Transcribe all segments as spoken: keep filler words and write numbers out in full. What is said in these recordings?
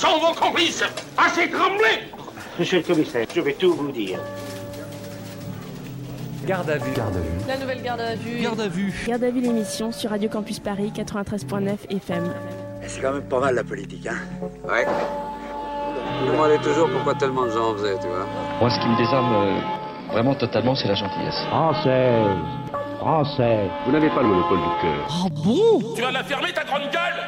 sont vos complices? Assez tremblé! Monsieur le commissaire, je vais tout vous dire. Garde à vue. Garde à vue. La nouvelle garde à vue. Garde à vue. Garde à vue, l'émission sur Radio Campus Paris quatre-vingt-treize neuf F M. C'est quand même pas mal la politique, hein? Ouais. Je me demandais toujours pourquoi tellement de gens en faisaient, tu vois. Moi, ce qui me désarme euh, vraiment totalement, c'est la gentillesse. Française, Français, vous n'avez pas le monopole du cœur. Ah bon? Tu vas la fermer, ta grande gueule!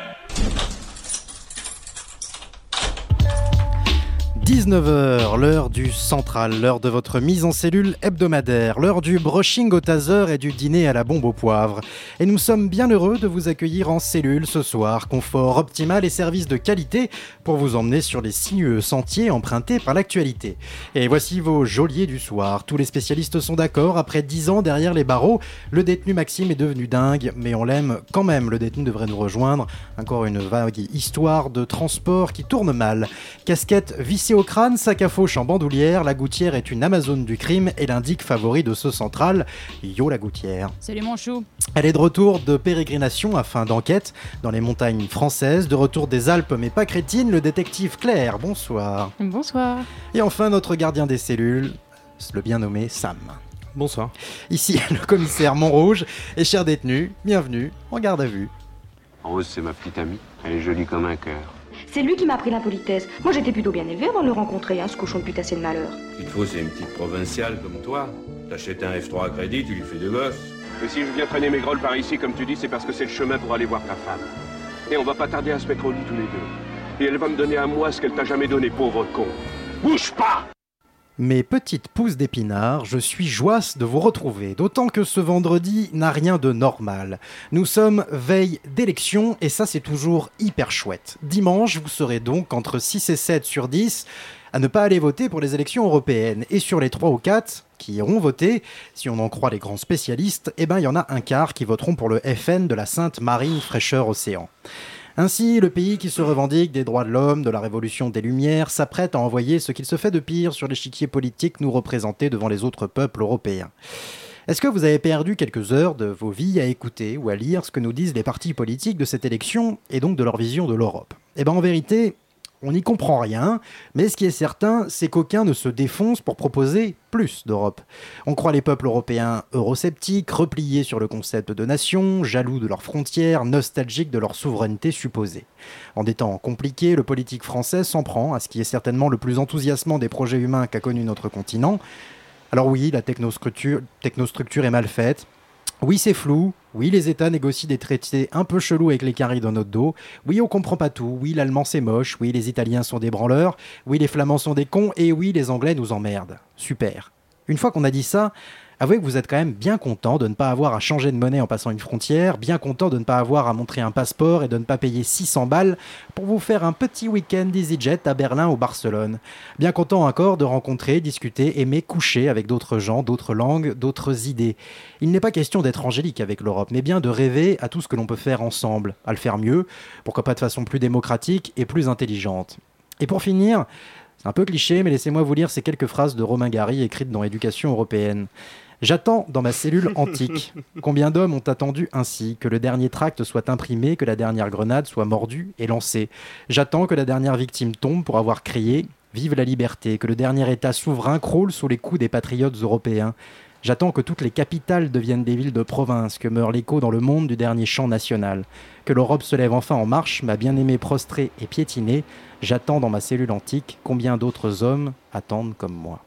dix-neuf heures, l'heure du central, l'heure de votre mise en cellule hebdomadaire, l'heure du brushing au taser et du dîner à la bombe au poivre. Et nous sommes bien heureux de vous accueillir en cellule ce soir, confort optimal et service de qualité pour vous emmener sur les sinueux sentiers empruntés par l'actualité. Et voici vos geôliers du soir. Tous les spécialistes sont d'accord, après dix ans derrière les barreaux, le détenu Maxime est devenu dingue, mais on l'aime quand même, le détenu devrait nous rejoindre. Encore une vague histoire de transport qui tourne mal. Casquette vissée au crâne, sac à fauche en bandoulière, la Gouttière est une amazone du crime et l'indique favori de ce central. Yo la Gouttière. Salut mon chou. Elle est de retour de pérégrination à fin d'enquête dans les montagnes françaises, de retour des Alpes mais pas crétine, le détective Claire. Bonsoir. Bonsoir. Et enfin notre gardien des cellules, le bien nommé Sam. Bonsoir. Ici le commissaire Montrouge et cher détenu, bienvenue en garde à vue. Rose, c'est ma petite amie. Elle est jolie comme un cœur. C'est lui qui m'a appris l'impolitesse. Moi, j'étais plutôt bien élevée avant de le rencontrer, hein, ce cochon de putassier de malheur. Ce qu'il te faut, c'est une petite provinciale comme toi. T'achètes un F trois à crédit, tu lui fais deux gosses. Et si je viens traîner mes grolles par ici, comme tu dis, c'est parce que c'est le chemin pour aller voir ta femme. Et on va pas tarder à se mettre au lit tous les deux. Et elle va me donner à moi ce qu'elle t'a jamais donné, pauvre con. Bouge pas! Mes petites pousses d'épinards, je suis joasse de vous retrouver, d'autant que ce vendredi n'a rien de normal. Nous sommes veille d'élection et ça c'est toujours hyper chouette. Dimanche, vous serez donc entre six et sept sur dix à ne pas aller voter pour les élections européennes. Et sur les trois ou quatre qui iront voter, si on en croit les grands spécialistes, eh ben il y en a un quart qui voteront pour le F N de la Sainte Marine Fraîcheur Océan. Ainsi, le pays qui se revendique des droits de l'homme, de la révolution des Lumières, s'apprête à envoyer ce qu'il se fait de pire sur l'échiquier politique nous représenter devant les autres peuples européens. Est-ce que vous avez perdu quelques heures de vos vies à écouter ou à lire ce que nous disent les partis politiques de cette élection et donc de leur vision de l'Europe ? Eh bien en vérité, on n'y comprend rien, mais ce qui est certain, c'est qu'aucun ne se défonce pour proposer plus d'Europe. On croit les peuples européens eurosceptiques, repliés sur le concept de nation, jaloux de leurs frontières, nostalgiques de leur souveraineté supposée. En des temps compliqués, le politique français s'en prend à ce qui est certainement le plus enthousiasmant des projets humains qu'a connu notre continent. Alors oui, la technostructure, technostructure est mal faite. Oui, c'est flou. Oui, les États négocient des traités un peu chelous avec les caries dans notre dos. Oui, on comprend pas tout. Oui, l'allemand c'est moche. Oui, les Italiens sont des branleurs. Oui, les Flamands sont des cons. Et oui, les Anglais nous emmerdent. Super. Une fois qu'on a dit ça, avouez que vous êtes quand même bien content de ne pas avoir à changer de monnaie en passant une frontière, bien content de ne pas avoir à montrer un passeport et de ne pas payer six cents balles pour vous faire un petit week-end EasyJet à Berlin ou Barcelone. Bien content encore de rencontrer, discuter, aimer, coucher avec d'autres gens, d'autres langues, d'autres idées. Il n'est pas question d'être angélique avec l'Europe, mais bien de rêver à tout ce que l'on peut faire ensemble, à le faire mieux, pourquoi pas de façon plus démocratique et plus intelligente. Et pour finir, c'est un peu cliché, mais laissez-moi vous lire ces quelques phrases de Romain Gary écrites dans Éducation européenne. J'attends dans ma cellule antique. Combien d'hommes ont attendu ainsi que le dernier tract soit imprimé, que la dernière grenade soit mordue et lancée. J'attends que la dernière victime tombe pour avoir crié « Vive la liberté », que le dernier État souverain croule sous les coups des patriotes européens. J'attends que toutes les capitales deviennent des villes de province, que meure l'écho dans le monde du dernier chant national. Que l'Europe se lève enfin en marche, ma bien-aimée prostrée et piétinée. J'attends dans ma cellule antique combien d'autres hommes attendent comme moi.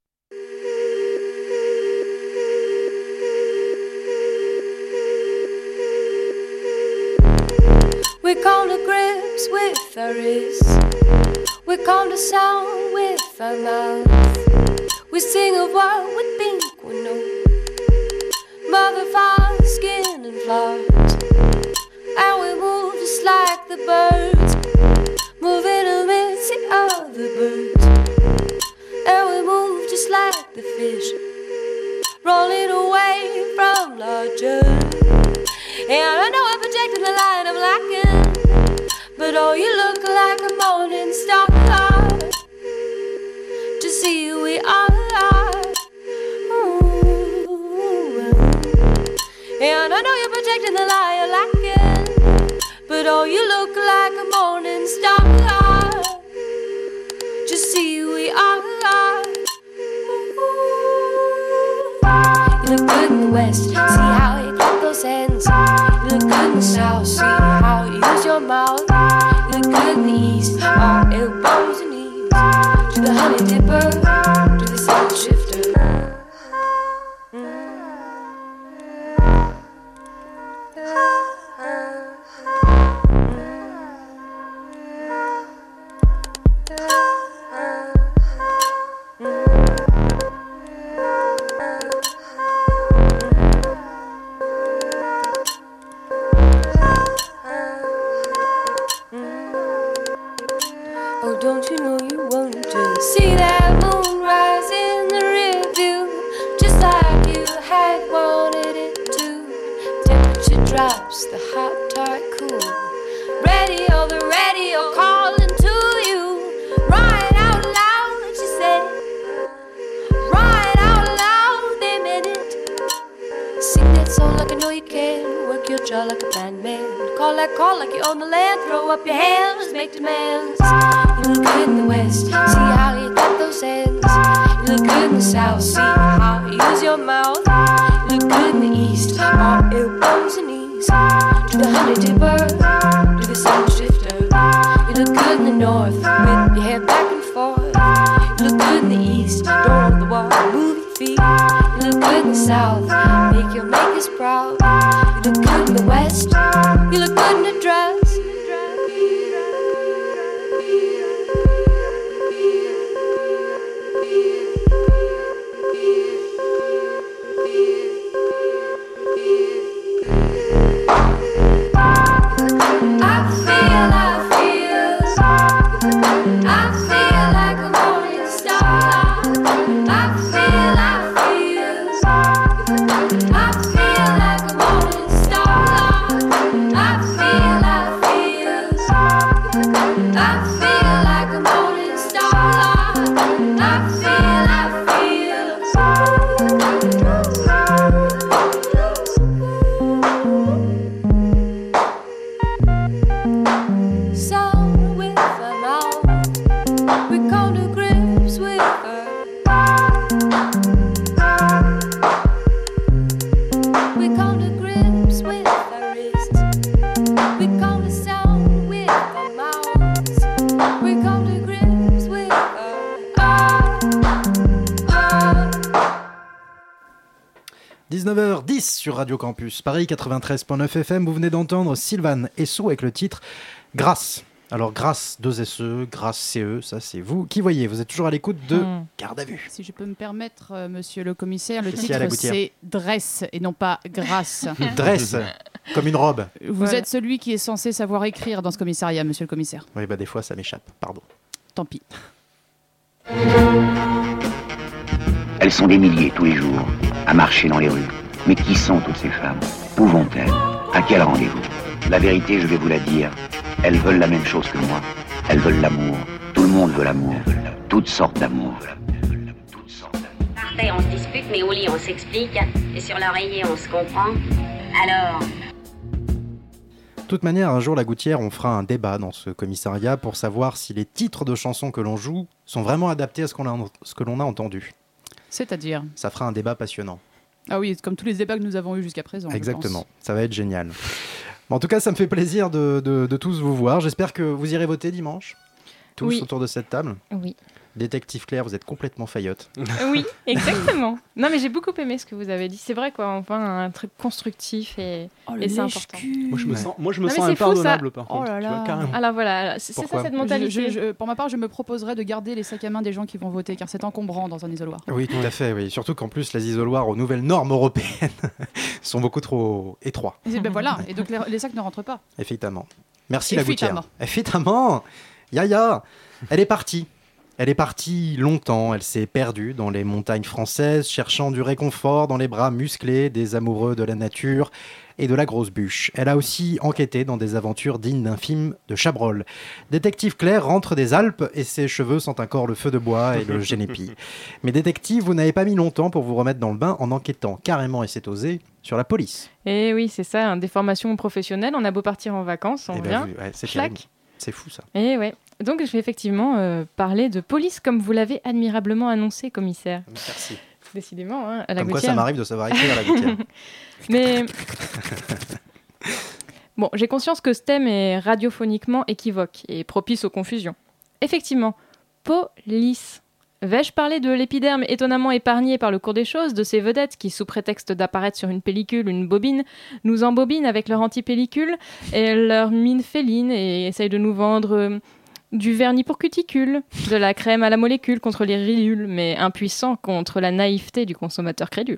We come to grips with our wrists. We come to sound with our mouth. We sing of what we think we know. Mother, father, skin and flowers. And we move just like the birds, moving amidst the other birds. And we move just like the fish, rolling away from larger. And I know I'm projecting the light I'm lacking, but oh, you look like a morning star to see who we are. Ooh. And I know you're projecting the light you're lacking, but oh, you look like a morning star West, see how you clap those hands. You look good in the South, see how you use your mouth. You look good in the East, our elbows and knees. To the honey dipper, to the salt shifter. Oh, don't you know you want to see that moon rise in the rear view, just like you had wanted it to. Temperature drops, the hot tart cool. Radio, the radio calling to you. Right out loud, she said it. Right out loud, they meant it. Sing that song like I know you can. Work your jaw like a blind man. Call that call like you own the land. Throw up your hands, make demands. You look good in the West, see how you got those hands. You look good in the South, see how you use your mouth. You look good in the East, our elbows and knees. To the honey dipper, to the sun shifter. You look good in the North, with your hair back and forth. You look good in the East, door of the wall, move your feet. You look good in the South, make your makers proud. You look good in the West, you look good in the dress. dix-neuf heures dix sur Radio Campus Paris quatre-vingt-treize virgule neuf F M. Vous venez d'entendre Sylvain Esso avec le titre Grâce. Alors Grâce, deux S E, Grâce C E, ça c'est vous qui voyez. Vous êtes toujours à l'écoute de mmh. Garde à vue. Si je peux me permettre, euh, monsieur le commissaire, le Qu'est-ce titre c'est Dresse et non pas Grâce. Dresse, comme une robe. Vous voilà. êtes celui qui est censé savoir écrire dans ce commissariat, monsieur le commissaire. Oui, bah des fois ça m'échappe, pardon. Tant pis. Elles sont des milliers tous les jours à marcher dans les rues. Mais qui sont toutes ces femmes? Où vont-elles? À quel rendez-vous? La vérité, je vais vous la dire, elles veulent la même chose que moi. Elles veulent l'amour. Tout le monde veut l'amour. Toutes sortes d'amour. Par terre, on se dispute, mais au lit, on s'explique. Et sur l'oreiller, on se comprend. Alors... De toute manière, un jour, la Gouttière, on fera un débat dans ce commissariat pour savoir si les titres de chansons que l'on joue sont vraiment adaptés à ce, qu'on a, ce que l'on a entendu. C'est-à-dire? Ça fera un débat passionnant. Ah oui, comme tous les débats que nous avons eus jusqu'à présent. Exactement, ça va être génial. Bon, en tout cas, ça me fait plaisir de, de, de tous vous voir. J'espère que vous irez voter dimanche, tous oui. autour de cette table. Oui. Détective Claire, vous êtes complètement faillotte. Oui, exactement. Non, mais j'ai beaucoup aimé ce que vous avez dit. C'est vrai, quoi. Enfin, un truc constructif et, oh, et c'est important. Moi, je me sens, moi, je me non, sens impardonnable, fou, par contre. Oh là là. Tu vois, carrément. Alors voilà, c'est, c'est ça cette mentalité. Je, je, je, pour ma part, je me proposerais de garder les sacs à main des gens qui vont voter, car c'est encombrant dans un isoloir. Oui, tout à fait. Oui. Surtout qu'en plus, les isoloirs aux nouvelles normes européennes sont beaucoup trop étroits. Et ben voilà, et donc les, les sacs ne rentrent pas. Effectivement. Merci la Gouttière. Effectivement. Yaya, elle est partie. Elle est partie longtemps, elle s'est perdue dans les montagnes françaises, cherchant du réconfort dans les bras musclés des amoureux de la nature et de la grosse bûche. Elle a aussi enquêté dans des aventures dignes d'un film de Chabrol. Détective Claire rentre des Alpes et ses cheveux sentent encore le feu de bois et le génépi. Mais détective, vous n'avez pas mis longtemps pour vous remettre dans le bain en enquêtant carrément, et c'est osé, sur la police. Et oui, c'est ça, hein, des formations professionnelles, on a beau partir en vacances, on eh vient, ben, ouais, c'est clac. C'est fou ça. Et ouais. Donc je vais effectivement euh, parler de police comme vous l'avez admirablement annoncé, commissaire. Merci. décidément, hein, à la Comme Gautière. quoi, ça m'arrive de savoir écrire à la Gautière. Mais bon, j'ai conscience que ce thème est radiophoniquement équivoque et propice aux confusions. Effectivement, police. Vais-je parler de l'épiderme étonnamment épargné par le cours des choses, de ces vedettes qui, sous prétexte d'apparaître sur une pellicule, une bobine, nous embobinent avec leur anti-pellicule et leur mine féline et essayent de nous vendre euh, du vernis pour cuticule, de la crème à la molécule contre les ridules, mais impuissant contre la naïveté du consommateur crédule.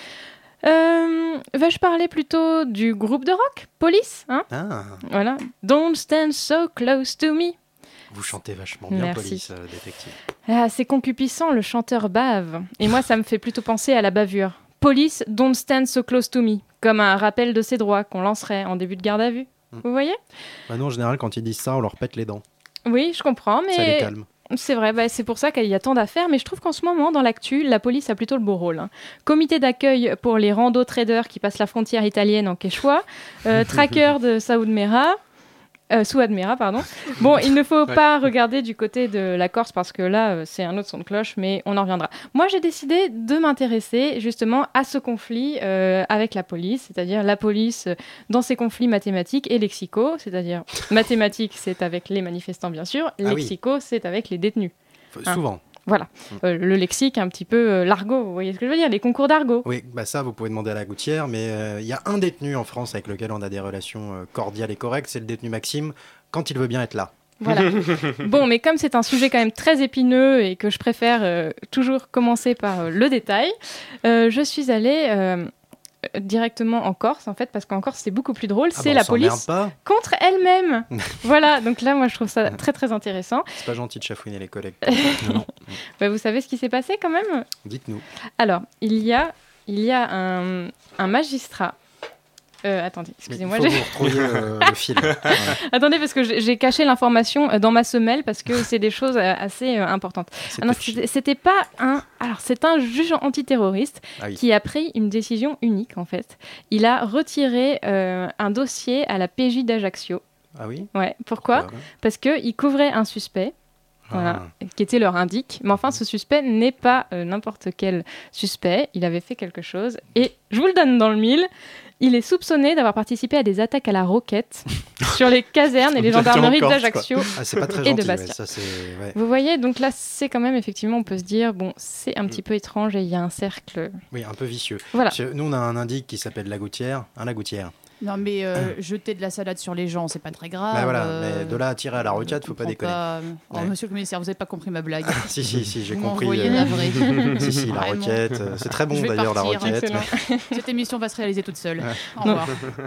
Euh, vais-je parler plutôt du groupe de rock, Police, hein Ah. Voilà. Don't stand so close to me. Vous chantez vachement bien, Merci. Police, euh, détective. Ah, c'est concupiscent, le chanteur bave. Et moi, ça me fait plutôt penser à la bavure. Police, don't stand so close to me. Comme un rappel de ses droits qu'on lancerait en début de garde à vue. Hmm. Vous voyez ? Bah non, en général, quand ils disent ça, on leur pète les dents. Oui, je comprends, mais... Ça les calme. C'est vrai, bah, c'est pour ça qu'il y a tant d'affaires, mais je trouve qu'en ce moment, dans l'actu, la police a plutôt le beau rôle. Hein. Comité d'accueil pour les rando-traders qui passent la frontière italienne en Quechua, euh, tracker de Saoud Mera... Euh, Souad Mera, pardon. Bon, il ne faut Ouais. pas regarder du côté de la Corse parce que là, euh, c'est un autre son de cloche, mais on en reviendra. Moi, j'ai décidé de m'intéresser justement à ce conflit euh, avec la police, c'est-à-dire la police euh, dans ses conflits mathématiques et lexicaux, c'est-à-dire mathématiques, c'est avec les manifestants, bien sûr, Ah oui. lexicaux, c'est avec les détenus. Faut- Hein. Souvent. Voilà. Euh, le lexique, un petit peu euh, l'argot, vous voyez ce que je veux dire, les concours d'argot. Oui, bah ça, vous pouvez demander à la Gouttière, mais il y a un détenu en France avec lequel on a des relations euh, cordiales et correctes, c'est le détenu Maxime, quand il veut bien être là. Voilà. Bon, mais comme c'est un sujet quand même très épineux et que je préfère euh, toujours commencer par euh, le détail, euh, je suis allée euh, directement en Corse, en fait, parce qu'en Corse, c'est beaucoup plus drôle. Ah c'est bah, on la s'emmerde police pas. contre elle-même. Voilà, donc là, moi, je trouve ça très, très intéressant. C'est pas gentil de chafouiner les collègues. Bah, vous savez ce qui s'est passé quand même ? Dites-nous. Alors, il y a, il y a un, un magistrat. Euh, attendez, excusez-moi. Il faut j'ai- que vous retrouviez euh, le fil. Ouais. Attendez, parce que j'ai j'ai caché l'information euh, dans ma semelle parce que c'est des choses euh, assez euh, importantes. C'est Ah non, touchy. c'était c'était pas un. Alors, c'est un juge antiterroriste Ah oui. qui a pris une décision unique en fait. Il a retiré euh, un dossier à la P J d'Ajaccio. Ah oui. Ouais. Pourquoi ? Pourquoi Parce que il couvrait un suspect. Voilà, qui était leur indique. Mais enfin, ce suspect n'est pas euh, n'importe quel suspect. Il avait fait quelque chose. Et je vous le donne dans le mille. Il est soupçonné d'avoir participé à des attaques à la roquette sur les casernes et les gendarmeries Corse, d'Ajaccio Ah, c'est pas très et gentil. de ouais, Bastia. ça, c'est... ouais. Vous voyez, donc là, c'est quand même, effectivement, on peut se dire, bon, c'est un petit peu étrange et il y a un cercle. Oui, un peu vicieux. Voilà. Parce que nous, on a un indique qui s'appelle la Gouttière. Hein, la Gouttière. Non, mais euh, jeter de la salade sur les gens, c'est pas très grave. Bah voilà, euh, mais de là à tirer à la roquette, faut pas comprends déconner. pas. Oh, Ouais. monsieur le commissaire, vous n'avez pas compris ma blague. Si, si, si, j'ai Vous compris. m'envoyez euh, navré. si, si, la Vraiment. roquette. euh, C'est très bon Je vais d'ailleurs, la partir. roquette. Excellent. Cette émission va se réaliser toute seule. Ouais. Au revoir.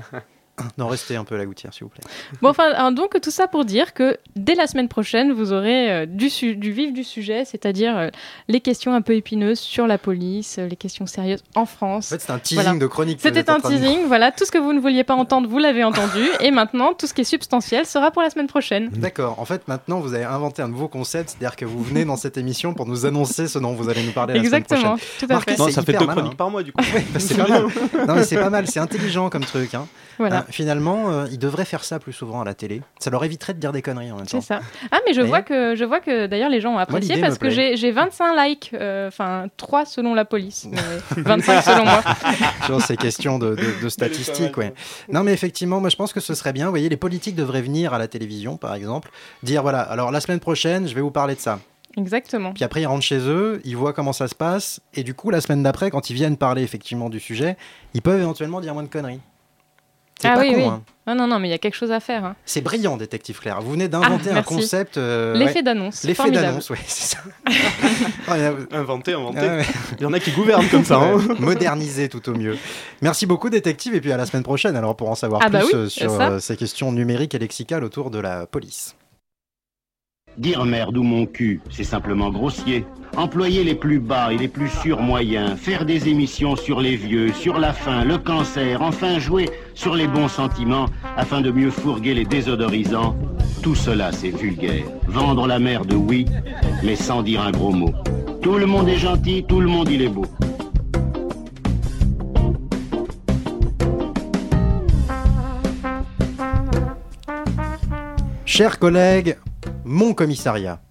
Non, restez un peu à la Gouttière, s'il vous plaît. Bon, enfin, alors, donc, tout ça pour dire que dès la semaine prochaine, vous aurez euh, du, su- du vif du sujet, c'est-à-dire euh, les questions un peu épineuses sur la police, euh, les questions sérieuses en France. En fait, c'est un teasing Voilà. de chronique. que vous C'était êtes en un train de- teasing, voilà, tout ce que vous ne vouliez pas entendre, vous l'avez entendu, et maintenant, tout ce qui est substantiel sera pour la semaine prochaine. D'accord. En fait, maintenant, vous avez inventé un nouveau concept, c'est-à-dire que vous venez dans cette émission pour nous annoncer ce dont vous allez nous parler la Exactement, semaine prochaine. tout à Marquez, fait. Non, c'est ça fait hyper deux malin, chroniques hein. par mois, du coup. Ouais, bah, c'est pas mal. Non, mais c'est pas mal, c'est intelligent comme truc. Hein. Voilà. Euh, finalement, euh, ils devraient faire ça plus souvent à la télé. Ça leur éviterait de dire des conneries en même temps. C'est ça. Ah, mais je Et- vois que, je vois que d'ailleurs les gens ont apprécié l'idée parce me que plaît. j'ai j'ai vingt-cinq likes, euh, enfin trois selon la police, mais vingt-cinq selon moi. Genre, c'est question de, de- de statistiques, ouais. Non, mais effectivement, moi je pense que ce serait bien. Vous voyez, les politiques devraient venir à la télévision, par exemple, dire voilà, alors la semaine prochaine, je vais vous parler de ça. Exactement. Puis après, ils rentrent chez eux, ils voient comment ça se passe, et du coup, la semaine d'après, quand ils viennent parler effectivement du sujet, ils peuvent éventuellement dire moins de conneries. C'est Ah pas oui, con, oui. hein. Ah non, non, mais il y a quelque chose à faire. Hein. C'est brillant, détective Claire. Vous venez d'inventer Ah, un merci. concept. euh, L'effet ouais. d'annonce. L'effet formidable. d'annonce, ouais, c'est ça. Oh, il y a- Inventé, inventé. Ah ouais. Il y en a qui gouvernent comme ça. Hein. Ouais, moderniser tout au mieux. Merci beaucoup, détective, et puis à la semaine prochaine, alors pour en savoir Ah bah plus oui, euh, sur ça. euh, ces questions numériques et lexicales autour de la police. Dire merde ou mon cul, c'est simplement grossier. Employer les plus bas et les plus sûrs moyens, faire des émissions sur les vieux, sur la faim, le cancer, enfin jouer sur les bons sentiments afin de mieux fourguer les désodorisants, tout cela c'est vulgaire. Vendre la merde, oui, mais sans dire un gros mot. Tout le monde est gentil, tout le monde il est beau. Chers collègues, mon commissariat.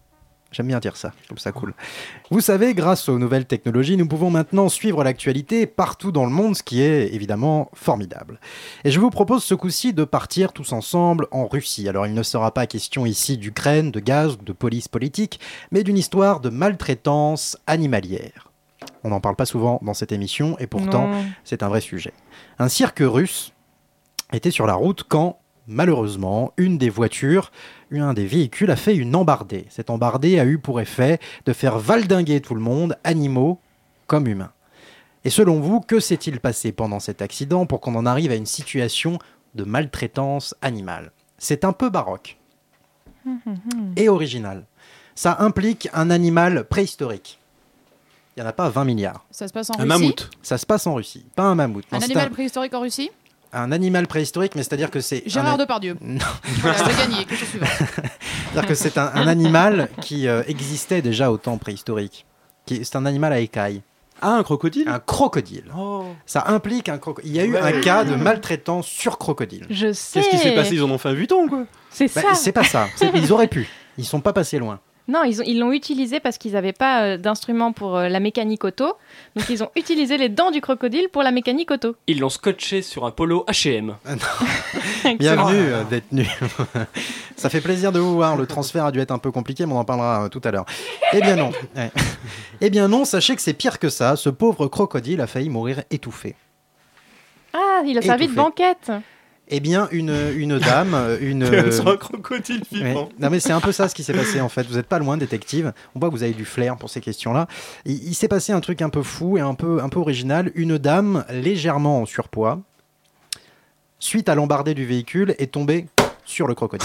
J'aime bien dire ça, comme ça cool. Vous savez, grâce aux nouvelles technologies, nous pouvons maintenant suivre l'actualité partout dans le monde, ce qui est évidemment formidable. Et je vous propose ce coup-ci de partir tous ensemble en Russie. Alors il ne sera pas question ici d'Ukraine, de gaz ou de police politique, mais d'une histoire de maltraitance animalière. On n'en parle pas souvent dans cette émission, et pourtant Non. c'est un vrai sujet. Un cirque russe était sur la route quand, malheureusement, une des voitures, un des véhicules a fait une embardée. Cette embardée a eu pour effet de faire valdinguer tout le monde, animaux comme humains. Et selon vous, que s'est-il passé pendant cet accident pour qu'on en arrive à une situation de maltraitance animale ? C'est un peu baroque et original. Ça implique un animal préhistorique. Il n'y en a pas vingt milliards. Ça se passe en Un Russie. mammouth. Ça se passe en Russie, pas un mammouth. Un Non, c'est animal préhistorique en Russie. un animal préhistorique, mais c'est-à-dire que c'est... Gérard un... Depardieu. Non. Voilà, j'ai gagné. Question suivante. C'est-à-dire que c'est un, un animal qui euh, existait déjà au temps préhistorique. Qui, c'est un animal à écailles. Ah, un crocodile ? Un crocodile. Oh. Ça implique un crocodile. Il y a eu Ouais. un cas de maltraitance sur crocodile. Je sais. Qu'est-ce qui s'est passé ? Ils en ont fait un vuitton, quoi. C'est Bah, ça. c'est pas ça. C'est- ils auraient pu. Ils sont pas passés loin. Non, ils ont- ils l'ont utilisé parce qu'ils n'avaient pas euh, d'instrument pour euh, la mécanique auto. Donc ils ont utilisé les dents du crocodile pour la mécanique auto. Ils l'ont scotché sur un polo H et M. Bienvenue, euh, détenu. Ça fait plaisir de vous voir. Le transfert a dû être un peu compliqué, mais on en parlera euh, tout à l'heure. Eh bien non. Ouais. Eh bien non, sachez que c'est pire que ça. Ce pauvre crocodile a failli mourir étouffé. Ah, il a servi de Étouffé. banquette. Eh bien, une, une dame, une... C'est un crocodile vivant. Ouais. Non mais c'est un peu ça ce qui s'est passé en fait. Vous n'êtes pas loin, détective. On voit que vous avez du flair pour ces questions-là. Il, il s'est passé un truc un peu fou et un peu, un peu original. Une dame légèrement en surpoids, suite à l'embardée du véhicule, est tombée sur le crocodile.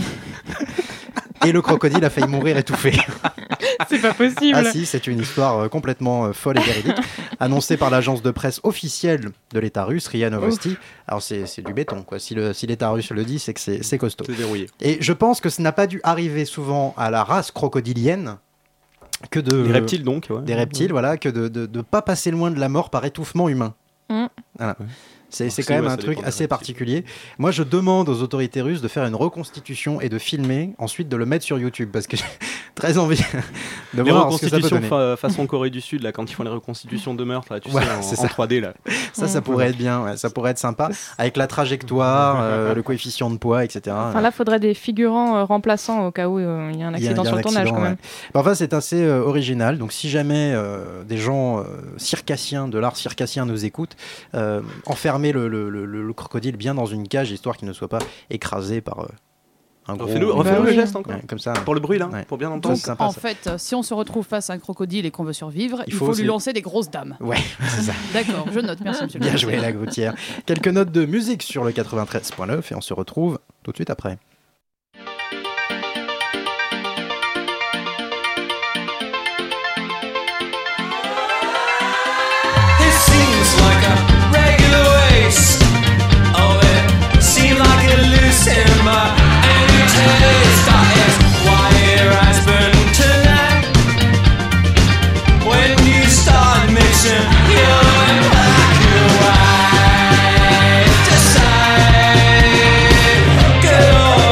Et le crocodile a failli mourir étouffé. C'est pas possible. Ah si, c'est une histoire euh, complètement euh, folle et véridique, annoncée par l'agence de presse officielle de l'État russe, R I A Novosti. Alors c'est, c'est du béton, quoi. Si, le, si l'État russe le dit, c'est que c'est, c'est costaud. C'est verrouillé. Et je pense que ça n'a pas dû arriver souvent à la race crocodilienne que de... Les reptiles, donc. Ouais. Des reptiles, voilà, que de ne de, de pas passer loin de la mort par étouffement humain. Mm. Voilà. C'est, c'est si, quand même ouais, un ça truc dépend des assez reptiles. particulier. Moi, je demande aux autorités russes de faire une reconstitution et de filmer, ensuite de le mettre sur YouTube, parce que j'ai très envie de Les voir ce que ça peut reconstitutions donner. fa- façon Corée du Sud, là, quand ils font les reconstitutions de meurtres, là, tu Voilà, sais, c'est en, en ça. trois D, là. Ça, ça pourrait être bien, ouais, ça pourrait être sympa, avec la trajectoire, euh, le coefficient de poids, et cetera. Enfin là, faudrait des figurants euh, remplaçants au cas où euh, il y a un Il y a- accident il y a sur un le tournage accident, quand ouais. même. Enfin, c'est assez euh, original. Donc, si jamais euh, des gens euh, circassiens, de l'art circassien nous écoutent, euh, enfermer le, le, le, le crocodile bien dans une cage, histoire qu'il ne soit pas écrasé par euh, un gros... Refais-le, refais-le le geste encore. Ouais, comme ça. Pour le bruit, là, Ouais. pour bien entendre. Donc, C'est sympa, en ça. fait, euh, si on se retrouve face à un crocodile et qu'on veut survivre, il, Il faut faut, aussi- lui lancer des grosses dames. Ouais, c'est ça. D'accord, je note. Merci, monsieur le Bien commissaire. joué, la Groutière. Quelques notes de musique sur le quatre-vingt-treize point neuf et on se retrouve tout de suite après. It seems like a regular waste. Oh, it seems like a loose timber. Any taste that is why your eyes burn tonight. When you start mixing your black and white, decide good or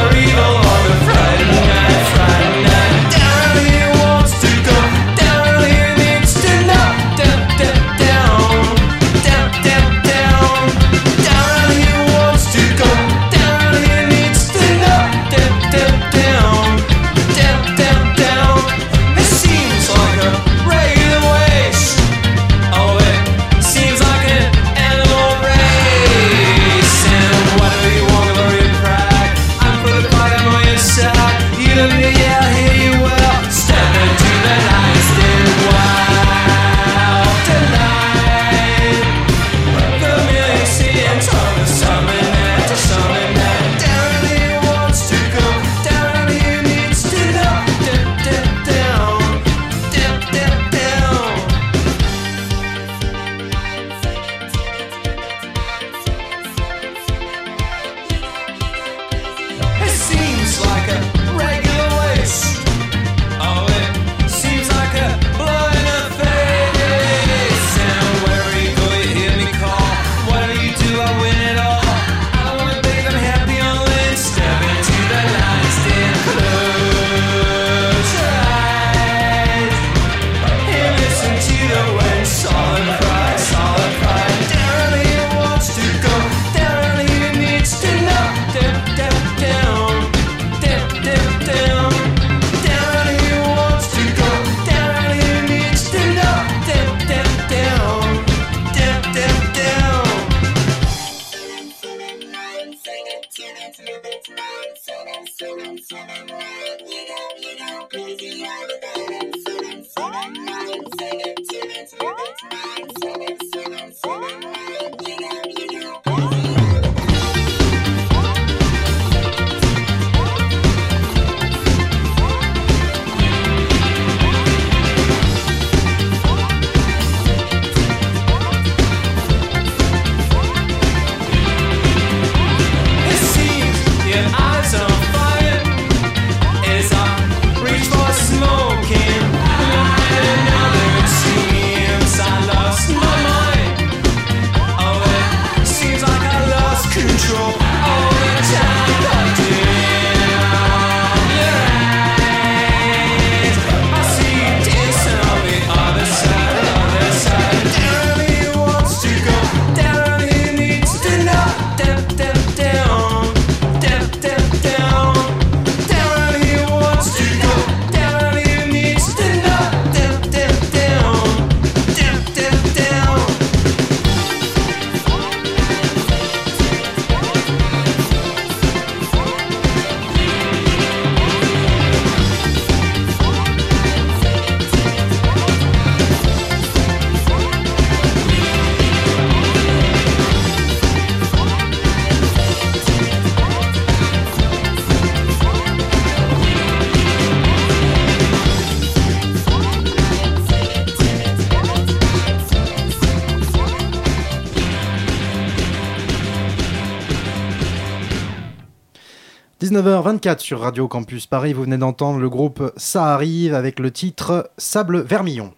dix-neuf heures vingt-quatre sur Radio Campus Paris, vous venez d'entendre le groupe Ça Arrive avec le titre Sable Vermillon.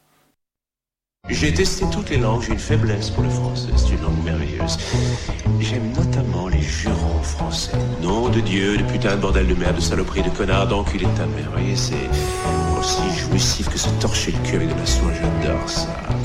J'ai testé toutes les langues, j'ai une faiblesse pour le français, c'est une langue merveilleuse. J'aime notamment les jurons français. Nom de Dieu, de putain de bordel de merde, de saloperie, de connard, d'enculé de ta mère. Vous voyez, c'est aussi jouissif que se torcher le cul avec de la soie, j'adore ça.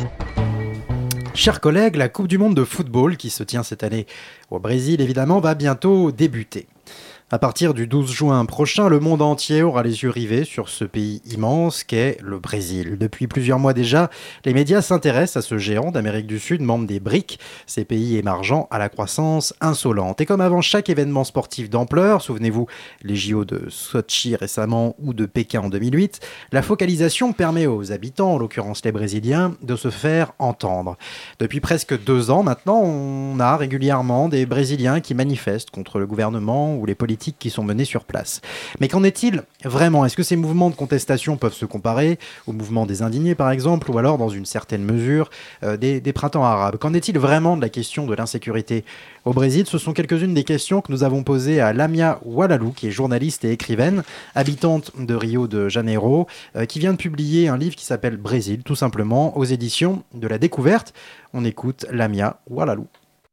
Chers collègues, la Coupe du Monde de football, qui se tient cette année au Brésil évidemment, va bientôt débuter. À partir du douze juin prochain, le monde entier aura les yeux rivés sur ce pays immense qu'est le Brésil. Depuis plusieurs mois déjà, les médias s'intéressent à ce géant d'Amérique du Sud, membre des BRICS, ces pays émergents à la croissance insolente. Et comme avant chaque événement sportif d'ampleur, souvenez-vous les J O de Sochi récemment ou de Pékin en deux mille huit, la focalisation permet aux habitants, en l'occurrence les Brésiliens, de se faire entendre. Depuis presque deux ans maintenant, on a régulièrement des Brésiliens qui manifestent contre le gouvernement ou les politiques qui sont menés sur place. Mais qu'en est-il vraiment ? Est-ce que ces mouvements de contestation peuvent se comparer au mouvement des indignés par exemple, ou alors dans une certaine mesure euh, des, des printemps arabes ? Qu'en est-il vraiment de la question de l'insécurité au Brésil ? Ce sont quelques-unes des questions que nous avons posées à Lamia Oualalou, qui est journaliste et écrivaine, habitante de Rio de Janeiro, euh, qui vient de publier un livre qui s'appelle Brésil, tout simplement, aux éditions de La Découverte. On écoute Lamia Oualalou.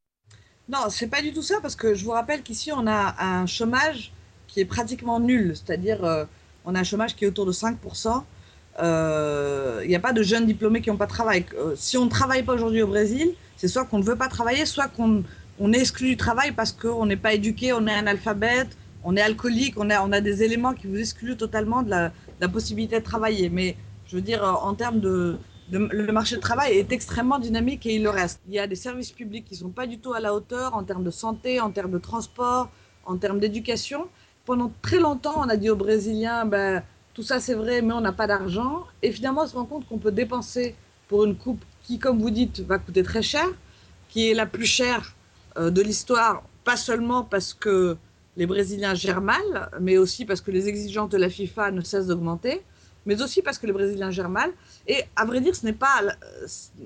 Non, c'est pas du tout ça, parce que je vous rappelle qu'ici, on a un chômage qui est pratiquement nul, c'est-à-dire euh, on a un chômage qui est autour de cinq pour cent. Il euh, n'y a pas de jeunes diplômés qui n'ont pas de travail. Euh, si on ne travaille pas aujourd'hui au Brésil, c'est soit qu'on ne veut pas travailler, soit qu'on on est exclu du travail parce qu'on n'est pas éduqué, on est analphabète, on est alcoolique, on a, on a des éléments qui vous excluent totalement de la, de la possibilité de travailler. Mais je veux dire, en termes de... le marché de travail est extrêmement dynamique et il le reste. Il y a des services publics qui ne sont pas du tout à la hauteur en termes de santé, en termes de transport, en termes d'éducation. Pendant très longtemps, on a dit aux Brésiliens, ben, tout ça c'est vrai, mais on n'a pas d'argent. Et finalement, on se rend compte qu'on peut dépenser pour une coupe qui, comme vous dites, va coûter très cher, qui est la plus chère euh, de l'histoire, pas seulement parce que les Brésiliens gèrent mal, mais aussi parce que les exigences de la FIFA ne cessent d'augmenter, mais aussi parce que les Brésiliens gèrent mal. Et à vrai dire, ce n'est pas euh,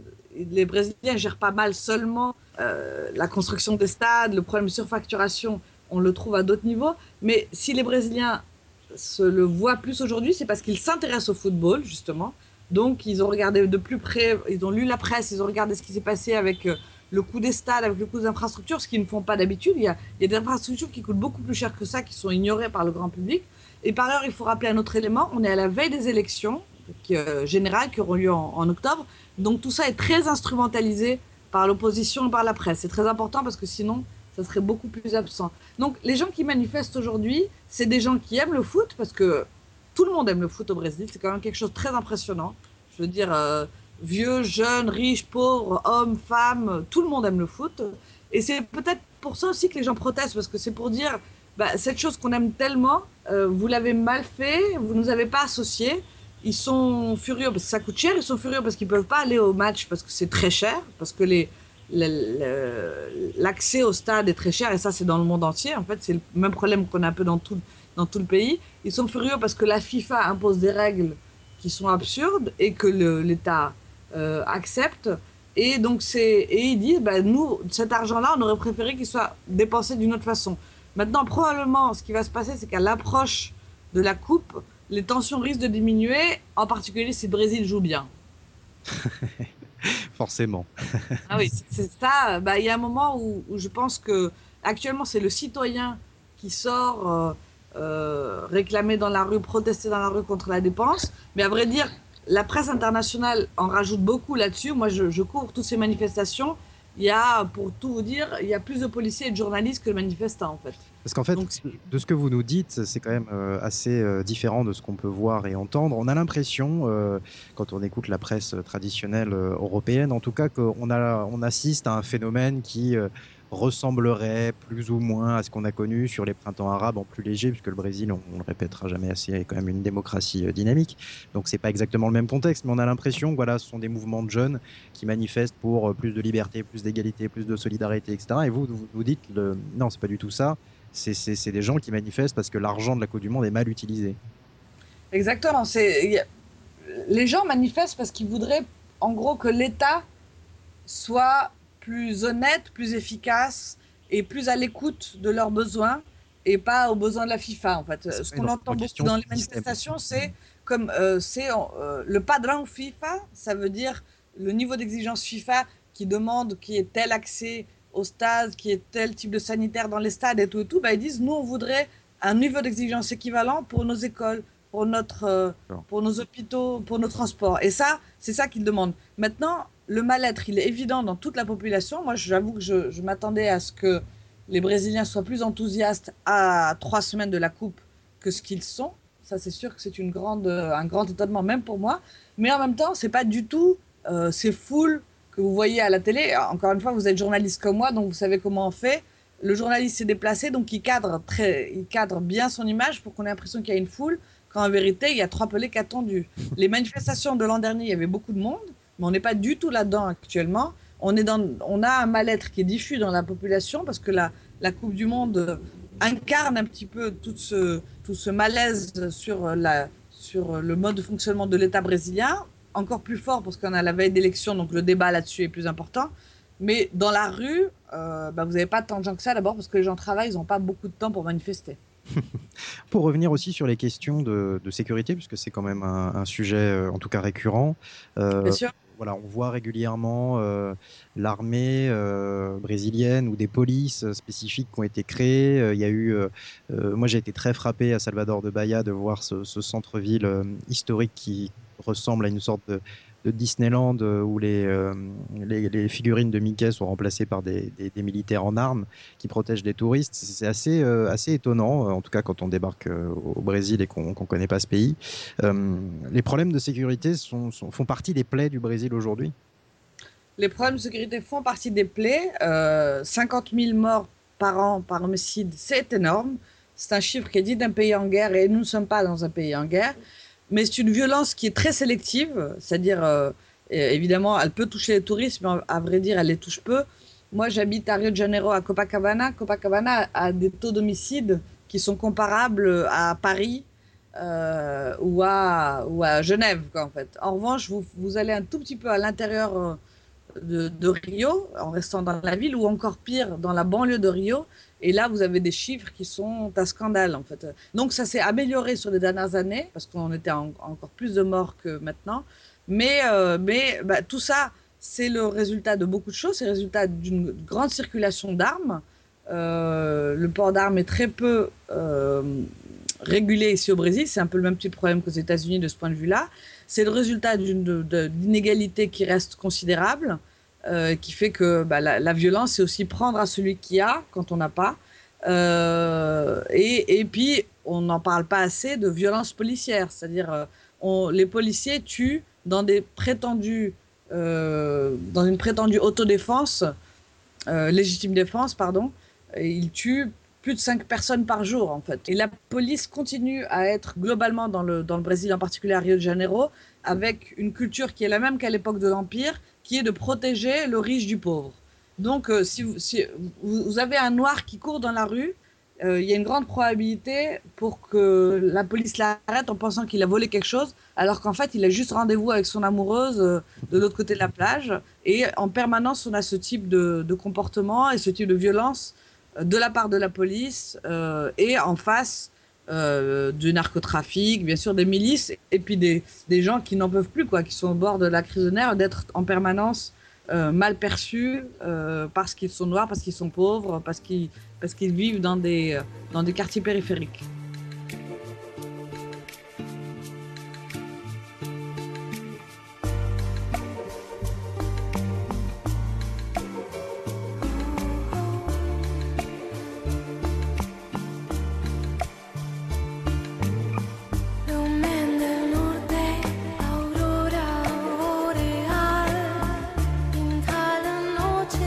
les Brésiliens ne gèrent pas mal seulement euh, la construction des stades, le problème de surfacturation, on le trouve à d'autres niveaux. Mais si les Brésiliens se le voient plus aujourd'hui, c'est parce qu'ils s'intéressent au football, justement. Donc, ils ont regardé de plus près, ils ont lu la presse, ils ont regardé ce qui s'est passé avec euh, le coût des stades, avec le coût des infrastructures, ce qu'ils ne font pas d'habitude. Il y a, il y a des infrastructures qui coûtent beaucoup plus cher que ça, qui sont ignorées par le grand public. Et par ailleurs, il faut rappeler un autre élément, on est à la veille des élections qui, euh, générales qui auront lieu en, en octobre. Donc tout ça est très instrumentalisé par l'opposition et par la presse. C'est très important parce que sinon, ça serait beaucoup plus absent. Donc les gens qui manifestent aujourd'hui, c'est des gens qui aiment le foot, parce que tout le monde aime le foot au Brésil. C'est quand même quelque chose de très impressionnant. Je veux dire, euh, vieux, jeunes, riches, pauvres, hommes, femmes, tout le monde aime le foot. Et c'est peut-être pour ça aussi que les gens protestent, parce que c'est pour dire... Bah, cette chose qu'on aime tellement, euh, vous l'avez mal fait, vous ne nous avez pas associés. Ils sont furieux parce que ça coûte cher, ils sont furieux parce qu'ils ne peuvent pas aller au match parce que c'est très cher, parce que les, les, les, l'accès au stade est très cher, et ça c'est dans le monde entier. En fait, c'est le même problème qu'on a un peu dans tout, dans tout le pays. Ils sont furieux parce que la FIFA impose des règles qui sont absurdes et que le, l'État euh, accepte. Et donc c'est, et ils disent, bah, nous, cet argent-là, on aurait préféré qu'il soit dépensé d'une autre façon. Maintenant, probablement, ce qui va se passer, c'est qu'à l'approche de la Coupe, les tensions risquent de diminuer, en particulier si le Brésil joue bien. Forcément. Ah oui, c'est ça. Bah, il y a un moment où, où je pense que, actuellement, c'est le citoyen qui sort euh, euh, réclamer dans la rue, protester dans la rue contre la dépense. Mais à vrai dire, la presse internationale en rajoute beaucoup là-dessus. Moi, je, je couvre toutes ces manifestations. Il y a, pour tout vous dire, il y a plus de policiers et de journalistes que de manifestants, en fait. Parce qu'en fait, Donc, de ce que vous nous dites, c'est quand même euh, assez euh, différent de ce qu'on peut voir et entendre. On a l'impression, euh, quand on écoute la presse traditionnelle euh, européenne, en tout cas, qu'on a, on assiste à un phénomène qui euh, ressemblerait plus ou moins à ce qu'on a connu sur les printemps arabes en plus léger, puisque le Brésil, on, on le répétera jamais assez, est quand même une démocratie euh, dynamique. Donc c'est pas exactement le même contexte, mais on a l'impression que voilà, ce sont des mouvements de jeunes qui manifestent pour euh, plus de liberté, plus d'égalité, plus de solidarité, et cetera. Et vous, vous, vous dites, le... non, c'est pas du tout ça. C'est, c'est, c'est des gens qui manifestent parce que l'argent de la Coupe du Monde est mal utilisé. Exactement. C'est... Les gens manifestent parce qu'ils voudraient, en gros, que l'État soit plus honnête, plus efficace et plus à l'écoute de leurs besoins, et pas aux besoins de la FIFA en fait. C'est Ce pas qu'on une entend beaucoup question dans les du système. manifestations, c'est comme euh, c'est euh, le padrão FIFA, ça veut dire le niveau d'exigence FIFA qui demande qu'il y ait tel accès au stade, qu'il y ait tel type de sanitaire dans les stades et tout et tout. Bah, ils disent nous on voudrait un niveau d'exigence équivalent pour nos écoles, pour notre, euh, pour nos hôpitaux, pour nos transports. Et ça, c'est ça qu'ils demandent. Maintenant, le mal-être, il est évident dans toute la population. Moi, j'avoue que je, je m'attendais à ce que les Brésiliens soient plus enthousiastes à trois semaines de la Coupe que ce qu'ils sont. Ça, c'est sûr que c'est une grande, un grand étonnement, même pour moi. Mais en même temps, c'est pas du tout euh, ces foules que vous voyez à la télé. Encore une fois, vous êtes journaliste comme moi, donc vous savez comment on fait. Le journaliste s'est déplacé, donc il cadre, très, il cadre bien son image pour qu'on ait l'impression qu'il y a une foule, quand en vérité, il y a trois pelés qui attendus. Les manifestations de l'an dernier, il y avait beaucoup de monde, mais on n'est pas du tout là-dedans actuellement. On, est dans, on a un mal-être qui est diffus dans la population parce que la, la Coupe du Monde incarne un petit peu tout ce, tout ce malaise sur, la, sur le mode de fonctionnement de l'État brésilien, encore plus fort parce qu'on a la veille d'élection, donc le débat là-dessus est plus important. Mais dans la rue, euh, bah, vous n'avez pas tant de gens que ça, d'abord parce que les gens travaillent, ils n'ont pas beaucoup de temps pour manifester. Pour revenir aussi sur les questions de, de sécurité, puisque c'est quand même un, un sujet euh, en tout cas récurrent. Euh, Bien sûr. Voilà, on voit régulièrement euh, l'armée euh, brésilienne ou des polices spécifiques qui ont été créées. Euh, il y a eu, euh, euh, moi j'ai été très frappé à Salvador de Bahia de voir ce, ce centre-ville euh, historique qui ressemble à une sorte de, de Disneyland euh, où les, euh, les, les figurines de Mickey sont remplacées par des, des, des militaires en armes qui protègent les touristes. C'est assez, euh, assez étonnant, en tout cas quand on débarque euh, au Brésil et qu'on qu'on connaît pas ce pays. Euh, les problèmes de sécurité sont, sont, font partie des plaies du Brésil aujourd'hui. Les problèmes de sécurité font partie des plaies. Euh, cinquante mille morts par an par homicide, c'est énorme. C'est un chiffre qui est dit d'un pays en guerre et nous ne sommes pas dans un pays en guerre. Mais c'est une violence qui est très sélective, c'est-à-dire, euh, évidemment, elle peut toucher les touristes, mais à vrai dire, elle les touche peu. Moi, j'habite à Rio de Janeiro, à Copacabana. Copacabana a des taux d'homicide qui sont comparables à Paris euh, ou, à, ou à Genève, quoi, en fait. En revanche, vous, vous allez un tout petit peu à l'intérieur de, de Rio, en restant dans la ville, ou encore pire, dans la banlieue de Rio. Et là, vous avez des chiffres qui sont un scandale, en fait. Donc, ça s'est amélioré sur les dernières années, parce qu'on était en, encore plus de morts que maintenant. Mais, euh, mais bah, tout ça, c'est le résultat de beaucoup de choses. C'est le résultat d'une grande circulation d'armes. Euh, le port d'armes est très peu euh, régulé ici au Brésil. C'est un peu le même type de problème qu'aux États-Unis de ce point de vue-là. C'est le résultat d'une inégalité qui reste considérable. Euh, qui fait que bah, la, la violence, c'est aussi prendre à celui qui a quand on n'a pas. Euh, et, et puis, on n'en parle pas assez de violence policière. C'est-à-dire, on, les policiers tuent dans, des prétendus, euh, dans une prétendue autodéfense, euh, légitime défense, pardon. Et ils tuent plus de cinq personnes par jour, en fait. Et la police continue à être globalement, dans le, dans le Brésil, en particulier à Rio de Janeiro, avec une culture qui est la même qu'à l'époque de l'Empire, qui est de protéger le riche du pauvre. Donc, euh, si, vous, si vous avez un noir qui court dans la rue, euh, il y a une grande probabilité pour que la police l'arrête en pensant qu'il a volé quelque chose, alors qu'en fait, il a juste rendez-vous avec son amoureuse euh, de l'autre côté de la plage. Et en permanence, on a ce type de, de comportement et ce type de violence euh, de la part de la police euh, et en face euh, du narcotrafic, bien sûr des milices, et puis des, des gens qui n'en peuvent plus, quoi, qui sont au bord de la crise de nerfs, d'être en permanence euh, mal perçus euh, parce qu'ils sont noirs, parce qu'ils sont pauvres, parce qu'ils, parce qu'ils vivent dans des, dans des quartiers périphériques.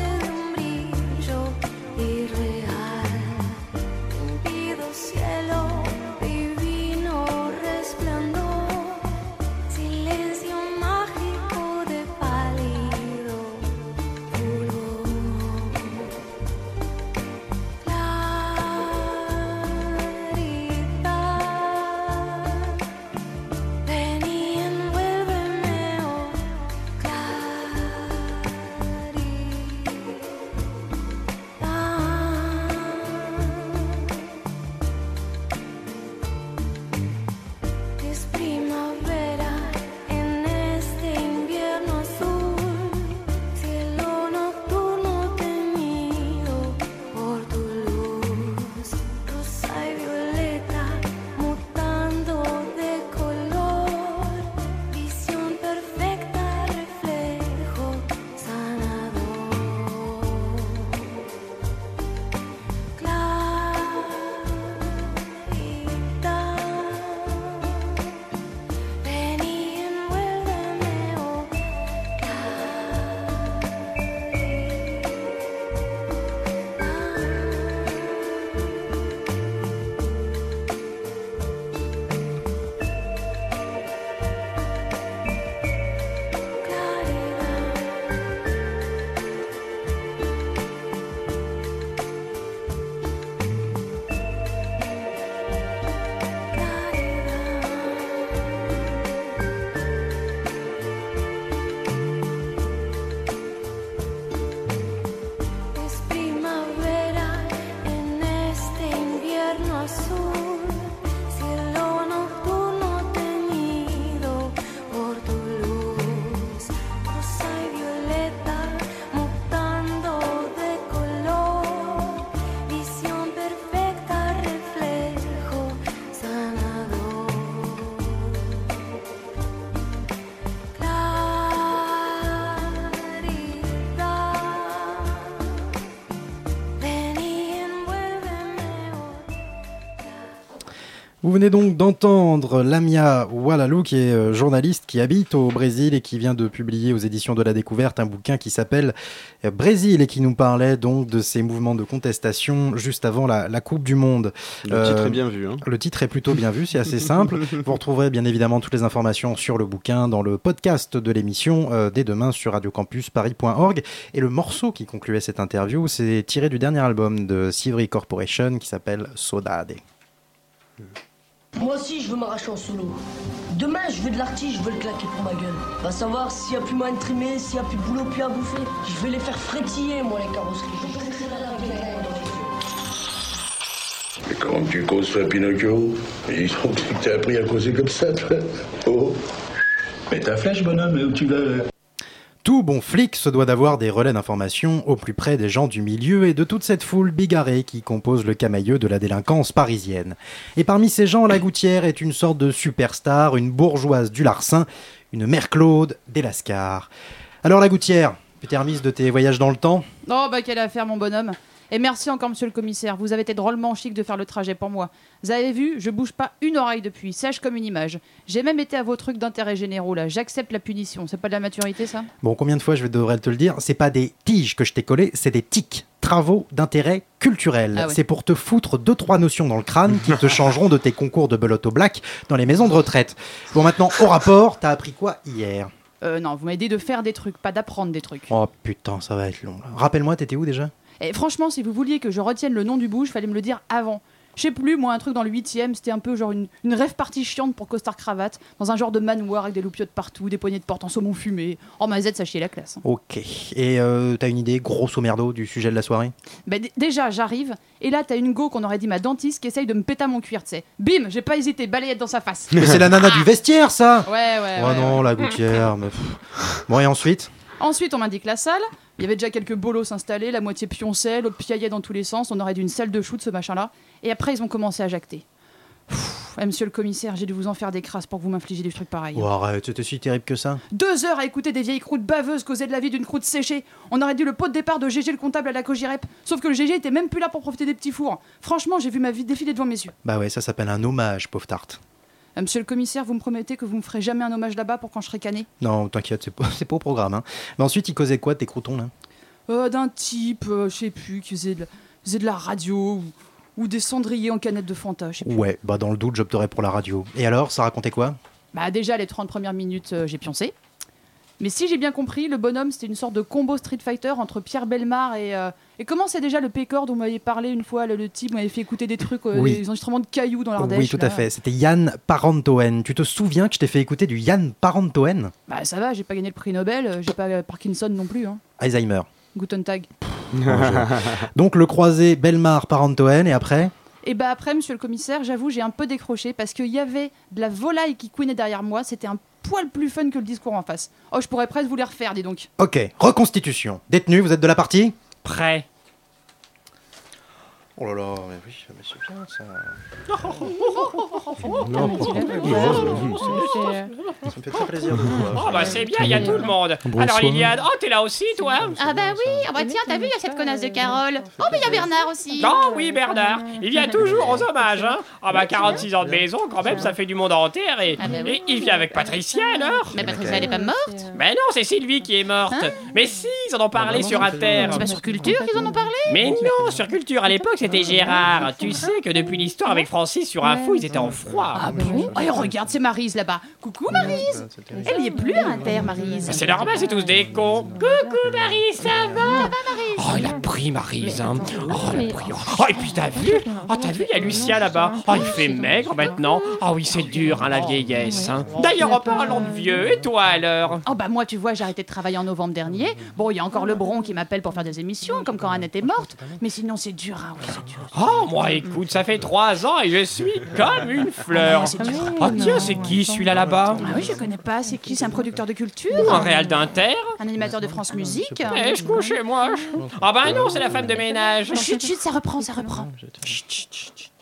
Cielo Vous venez donc d'entendre Lamia Walalou, qui est euh, journaliste, qui habite au Brésil et qui vient de publier aux éditions de la Découverte un bouquin qui s'appelle euh, Brésil et qui nous parlait donc de ces mouvements de contestation juste avant la, la Coupe du Monde. Le euh, titre est bien vu. Hein. Le titre est plutôt bien vu, c'est assez simple. Vous retrouverez bien évidemment toutes les informations sur le bouquin dans le podcast de l'émission euh, dès demain sur radio campus paris point org. Et le morceau qui concluait cette interview, c'est tiré du dernier album de Sivri Corporation qui s'appelle Saudade. Moi aussi, je veux m'arracher en solo. Demain, je veux de l'artiste, je veux le claquer pour ma gueule. Va savoir s'il y a plus moyen de trimer, s'il y a plus de boulot, plus à bouffer. Je vais les faire frétiller, moi, les carrosseries. Mais comment tu causes, toi, Pinocchio? Ils ont que t'as appris à causer comme ça, toi. Oh. Mais ta flèche, bonhomme, où tu vas? Tout bon flic se doit d'avoir des relais d'information au plus près des gens du milieu et de toute cette foule bigarrée qui compose le camailleux de la délinquance parisienne. Et parmi ces gens, la Gouttière est une sorte de superstar, une bourgeoise du Larcin, une mère Claude des Lascars. Alors la Gouttière, tu t'es remise de tes voyages dans le temps? Oh bah quelle affaire mon bonhomme. Et merci encore monsieur le commissaire, vous avez été drôlement chic de faire le trajet pour moi. Vous avez vu, je bouge pas une oreille depuis, sèche comme une image. J'ai même été à vos trucs d'intérêt généraux là, j'accepte la punition, c'est pas de la maturité ça? Bon, combien de fois je devrais te le dire, c'est pas des tiges que je t'ai collées, c'est des tics. Travaux d'intérêt culturel. Ah ouais. C'est pour te foutre deux trois notions dans le crâne qui te changeront de tes concours de belote au black dans les maisons de retraite. Bon, maintenant, au rapport, t'as appris quoi hier? Euh non, vous m'avez dit de faire des trucs, pas d'apprendre des trucs. Oh putain, ça va être long là. Rappelle-moi, t'étais où déjà? Et franchement, si vous vouliez que je retienne le nom du bouge, fallait me le dire avant. Je sais plus, moi, un truc dans le huitième, c'était un peu genre une, une rêve partie chiante pour costard-cravate, dans un genre de manoir avec des loupiottes partout, des poignées de porte en saumon fumé. Oh, ma Z, ça chier la classe. Ok. Et euh, t'as une idée, grosso merdo, du sujet de la soirée? Bah, d- déjà, j'arrive, et là, t'as une go qu'on aurait dit ma dentiste qui essaye de me péter à mon cuir, tu sais. Bim, j'ai pas hésité, balayette dans sa face. Mais c'est la nana du vestiaire, ça! Ouais, ouais, Oh ouais. non, ouais. la Gouttière, mais... pff. Bon, et ensuite? Ensuite, on m'indique la salle. Il y avait déjà quelques bolos installés, la moitié pionçait, l'autre piaillait dans tous les sens. On aurait dû une salle de shoot, ce machin-là. Et après, ils ont commencé à jacter. Pff, eh, monsieur le commissaire, j'ai dû vous en faire des crasses pour que vous m'infligiez des trucs pareils. Oh, arrête, c'était si terrible que ça? Deux heures à écouter des vieilles croûtes baveuses causer de la vie d'une croûte séchée. On aurait dû le pot de départ de G G le comptable à la Cogirep. Sauf que le G G était même plus là pour profiter des petits fours. Franchement, j'ai vu ma vie défiler devant mes yeux. Bah ouais, ça s'appelle un hommage, pauvre tarte. Euh, monsieur le commissaire, vous me promettez que vous me ferez jamais un hommage là-bas pour quand je serai cané? Non, t'inquiète, c'est pas, c'est pas au programme. Hein. Mais ensuite, ils causaient quoi, tes croutons, là? Euh, d'un type, euh, je sais plus, qui faisait de la, faisait de la radio ou, ou des cendriers en canette de Fanta, je sais plus. Ouais, bah dans le doute, j'opterais pour la radio. Et alors, ça racontait quoi? Bah déjà, les trente premières minutes, euh, j'ai pioncé. Mais si j'ai bien compris, le bonhomme, c'était une sorte de combo Street Fighter entre Pierre Bellemare et... Euh, et comment c'est déjà le Pécor dont vous m'aviez parlé une fois, le, le type m'avait fait écouter des trucs, euh, Oui. des enregistrements de cailloux dans l'Ardèche. Oui, tout là. à fait. C'était Yann Parantoen. Tu te souviens que je t'ai fait écouter du Yann Parantoen? Bah ça va, j'ai pas gagné le prix Nobel, euh, j'ai pas euh, Parkinson non plus. Hein. Alzheimer. Guten Tag. Donc le croisé Bellemare-Parantoen, et après? Et bah après, monsieur le commissaire, j'avoue, j'ai un peu décroché parce qu'il y avait de la volaille qui couinait derrière moi, c'était un poil plus fun que le discours en face. Oh, je pourrais presque vous les refaire, dis donc. Ok, reconstitution. Détenu, vous êtes de la partie? Prêt. Oh là là, mais oui, mais c'est bien ça. Non, mais tu l'as fait, ouais. Ça me fait très plaisir de vous voir. Oh bah c'est bien, il y a tout le monde. Bonsoir. Alors Liliane, oh t'es là aussi toi? Ah bah oui, ah bah tiens, t'as vu, il y a cette connasse de Carole. Oh, mais il y a Bernard aussi. Oh oui Bernard, il vient toujours aux hommages hein. Ah bah quarante-six ans de maison quand même, ça fait du monde en terre et, Ah bah oui. et il vient avec Patricia alors. Mais Patricia, elle est pas morte. Mais non, c'est Sylvie qui est morte. Hein? Mais si, ils en ont parlé sur Inter. C'est pas sur Culture qu'ils en ont parlé. Mais non, sur Culture à l'époque c'était Gérard. Tu sais que depuis l'histoire avec Francis sur Info, ils étaient en froid. Ah bon? Oh, regarde, c'est Maryse là-bas. Coucou Maryse. Elle y est plus à Inter, Maryse. C'est normal, c'est tous des cons. Coucou Marie, ça va? Oh, il a pris Maryse, hein. Oh, il a pris. Oh, et puis t'as vu? Oh, t'as vu, il y a Lucien là-bas. Oh, il fait maigre maintenant. Oh oui, c'est dur, hein, la vieillesse. Hein. D'ailleurs, en parlant de vieux, et toi alors? Oh bah moi, tu vois, j'ai arrêté de travailler en novembre dernier. Bon, il y a encore le Bron qui m'appelle pour faire des émissions, comme quand Annette est morte. Mais sinon, c'est dur, hein, oui, c'est dur. Oh, moi, écoute, ça fait trois ans et je suis comme une fleur. Oh, tiens, c'est qui celui-là là-bas? Ah oui, je connais pas. C'est qui? C'est un producteur de culture? Ou un réal d'Inter? Un animateur de France Musique? Eh, je couche chez moi. Ah ben non, c'est la femme de ménage. Chut, chut, ça reprend, ça reprend.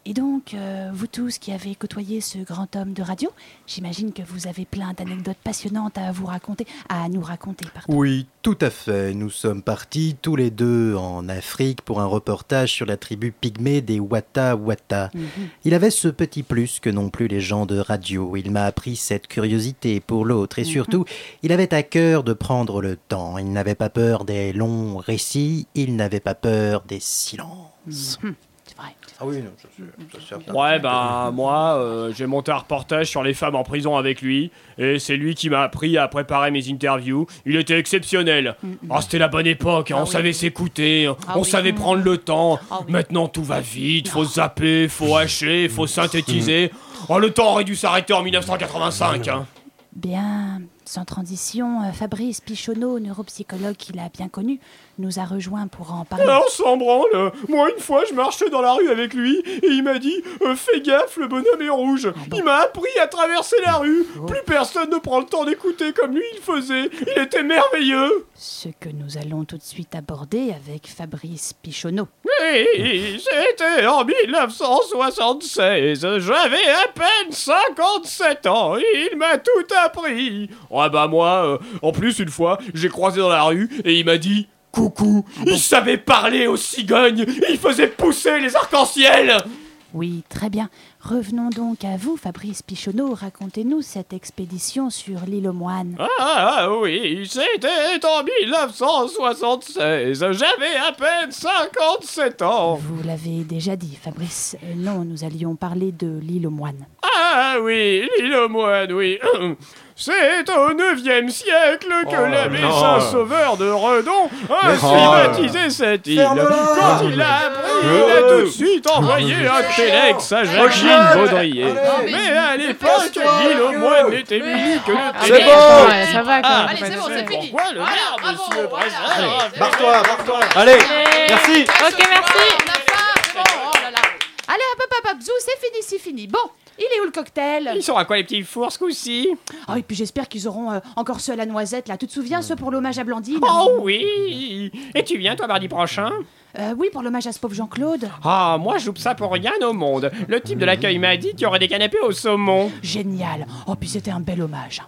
Et donc, euh, vous tous qui avez côtoyé ce grand homme de radio, j'imagine que vous avez plein d'anecdotes passionnantes à vous raconter, à nous raconter, pardon. Oui, tout à fait. Nous sommes partis tous les deux en Afrique pour un reportage sur la tribu pygmée des Wata Wata. Mhm. Il avait ce petit plus que n'ont plus les gens de radio. Il m'a appris cette curiosité pour l'autre et Mhm. surtout, il avait à cœur de prendre le temps. Il n'avait pas peur des longs récits, il n'avait pas peur des silences. Mhm. C'est vrai. Ah oui, non, ça, c'est- ça, c'est certain. Ouais, bah moi, euh, j'ai monté un reportage sur les femmes en prison avec lui, et c'est lui qui m'a appris à préparer mes interviews. Il était exceptionnel. Oh, c'était la bonne époque, hein, Ah on oui. savait s'écouter, Ah on oui. savait prendre le temps. Ah oui. Maintenant, tout va vite, faut zapper, faut hacher, faut synthétiser. Oh, le temps aurait dû s'arrêter en dix-neuf cent quatre-vingt-cinq. Hein. Bien, sans transition, euh, Fabrice Pichonneau, neuropsychologue qu'il a bien connu, nous a rejoint pour en parler. Ah, on s'en branle. Moi, une fois, je marchais dans la rue avec lui et il m'a dit euh, fais gaffe, le bonhomme est rouge. Il m'a appris à traverser la rue. Plus personne ne prend le temps d'écouter comme lui il faisait. Il était merveilleux. Ce que nous allons tout de suite aborder avec Fabrice Pichonneau. Oui, c'était en dix-neuf cent soixante-seize. J'avais à peine cinquante-sept ans. Il m'a tout appris. Ouais, bah moi, euh, en plus, une fois, j'ai croisé dans la rue et il m'a dit coucou. Il savait parler aux cigognes. Il faisait pousser les arcs-en-ciel. Oui, très bien. Revenons donc à vous, Fabrice Pichonneau. Racontez-nous cette expédition sur l'île aux moines. Ah oui, c'était en dix-neuf cent soixante-seize. J'avais à peine cinquante-sept ans. Vous l'avez déjà dit, Fabrice. Euh, non, nous allions parler de l'île aux moines. Ah oui, l'île aux moines, oui. C'est au neuvième siècle que Oh l'abbé non. Saint-Sauveur de Redon a Mais- baptisé cette île. Ferme-la. Quand il a appris, il a tout de suite envoyé un téléx à Jacqueline Baudrier. Mais à l'époque, l'île aux moines n'était munie que de C'est téléx. bon. Ouais, ça va, quoi. Ah, Allez, c'est bon, c'est fini. pourquoi le maire, monsieur le président? Barre-toi, barre-toi. Allez, merci. Ok, merci. On a faim, c'est bon, oh là là. Allez, hop, hop, hop, Zou, c'est fini, c'est fini. Bon, il est où le cocktail? Ils sont à quoi les petits fours ce coup-ci? Oh, et puis j'espère qu'ils auront euh, encore ceux à la noisette, là. Tu te souviens, ceux pour l'hommage à Blandine? Oh oui. Et tu viens toi mardi prochain? Euh, oui, pour l'hommage à ce pauvre Jean-Claude. Ah, moi je loupe ça pour rien au monde. Le type de l'accueil m'a dit qu'il y aurait des canapés au saumon. Génial. Oh, puis c'était un bel hommage.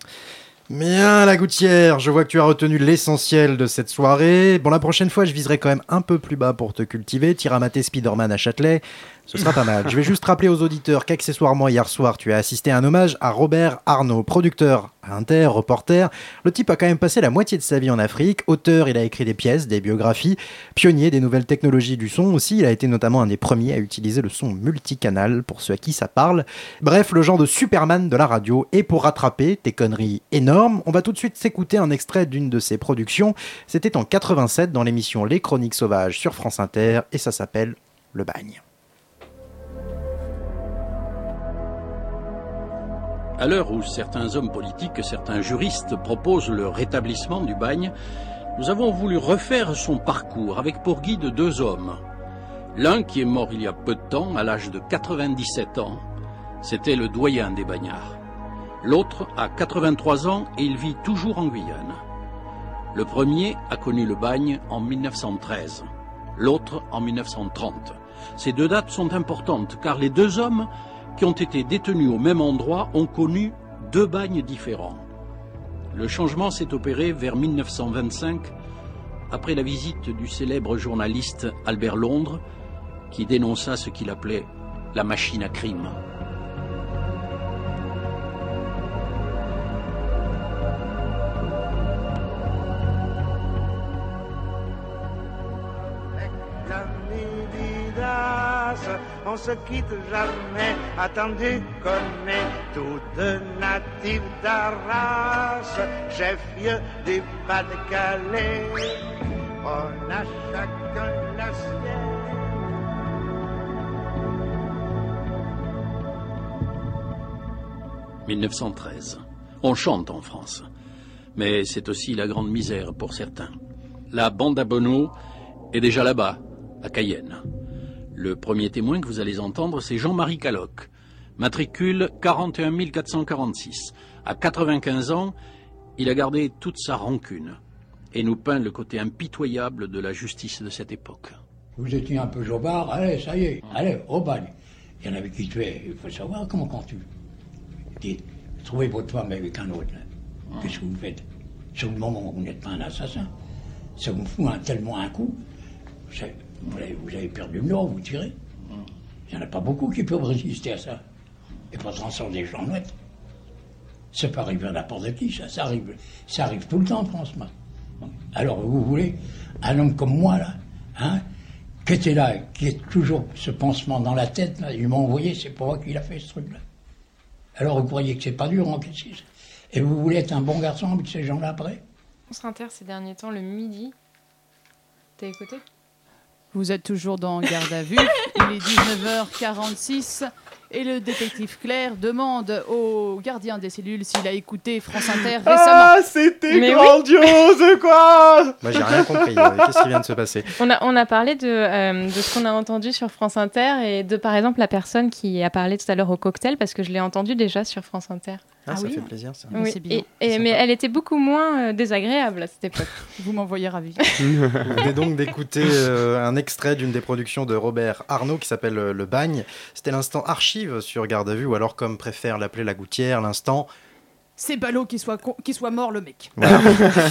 Bien, la Gouttière, je vois que tu as retenu l'essentiel de cette soirée. Bon, la prochaine fois, je viserai quand même un peu plus bas pour te cultiver. Tire à mater Spider-Man à Châtelet, ce sera pas mal. Je vais juste rappeler aux auditeurs qu'accessoirement, hier soir, tu as assisté à un hommage à Robert Arnault, producteur à Inter, reporter. Le type a quand même passé la moitié de sa vie en Afrique. Auteur, il a écrit des pièces, des biographies. Pionnier des nouvelles technologies du son aussi. Il a été notamment un des premiers à utiliser le son multicanal, pour ceux à qui ça parle. Bref, le genre de Superman de la radio. Et pour rattraper tes conneries énormes, on va tout de suite s'écouter un extrait d'une de ses productions. C'était en quatre-vingt-sept dans l'émission Les Chroniques Sauvages sur France Inter et ça s'appelle Le Bagne. À l'heure où certains hommes politiques, certains juristes proposent le rétablissement du bagne, nous avons voulu refaire son parcours avec pour guide deux hommes. L'un qui est mort il y a peu de temps, à l'âge de quatre-vingt-dix-sept ans, c'était le doyen des bagnards. L'autre a quatre-vingt-trois ans et il vit toujours en Guyane. Le premier a connu le bagne en mille neuf cent treize, l'autre en mille neuf cent trente. Ces deux dates sont importantes car les deux hommes qui ont été détenus au même endroit ont connu deux bagnes différents. Le changement s'est opéré vers mille neuf cent vingt-cinq, après la visite du célèbre journaliste Albert Londres, qui dénonça ce qu'il appelait la machine à crime. On se quitte jamais, attendu qu'on est tous deux natifs d'Arras, chef-lieu du Pas-de-Calais. On a chacun la sienne. mille neuf cent treize. On chante en France. Mais c'est aussi la grande misère pour certains. La bande à Bonneau est déjà là-bas, à Cayenne. Le premier témoin que vous allez entendre, c'est Jean-Marie Caloc, matricule quarante et un mille quatre cent quarante-six. À quatre-vingt-quinze ans, il a gardé toute sa rancune et nous peint le côté impitoyable de la justice de cette époque. Vous étiez un peu jobard, allez, ça y est, allez, au bagne. Il y en avait qui tuaient. Il faut savoir comment quand tu dites, trouvez votre femme avec un autre, là. Qu'est-ce que vous faites? Sur le moment où vous n'êtes pas un assassin, ça vous fout un, tellement un coup, ça, vous, avez, vous avez perdu le nord, vous tirez. Il n'y en a pas beaucoup qui peuvent résister à ça. Et pas transformer des gens noirs. Ça peut arriver à n'importe qui, ça, ça arrive, ça arrive tout le temps en France, moi. Alors, vous voulez, un homme comme moi, là, hein, qui était là, qui est toujours ce pansement dans la tête, là, il m'a envoyé, c'est pour moi qu'il a fait ce truc-là. Alors, vous croyez que c'est pas dur, hein, qu'est-ce que c'est? Et vous voulez être un bon garçon avec ces gens-là après? France Inter ces derniers temps, le midi. T'as écouté? Vous êtes toujours dans Garde à vue. Il est dix-neuf heures quarante-six et le détective Claire demande au gardien des cellules s'il a écouté France Inter récemment. Ah, c'était Mais grandiose, oui. quoi. Moi, j'ai rien compris. euh, Qu'est-ce qui vient de se passer? On a, on a parlé de, euh, de ce qu'on a entendu sur France Inter et de, par exemple, la personne qui a parlé tout à l'heure au cocktail, parce que je l'ai entendu déjà sur France Inter. Ah, ça fait plaisir, ça. Oui, c'est bien. et- et- mais elle était beaucoup moins euh, désagréable à cette époque. Vous m'envoyez ravi. Vous venez donc d'écouter euh, un extrait d'une des productions de Robert Arnaud qui s'appelle euh, Le Bagne. C'était l'instant archive sur Garde à vue, ou alors comme préfère l'appeler la Gouttière, l'instant... C'est ballot qu'il soit, con- qu'il soit mort, le mec. Voilà.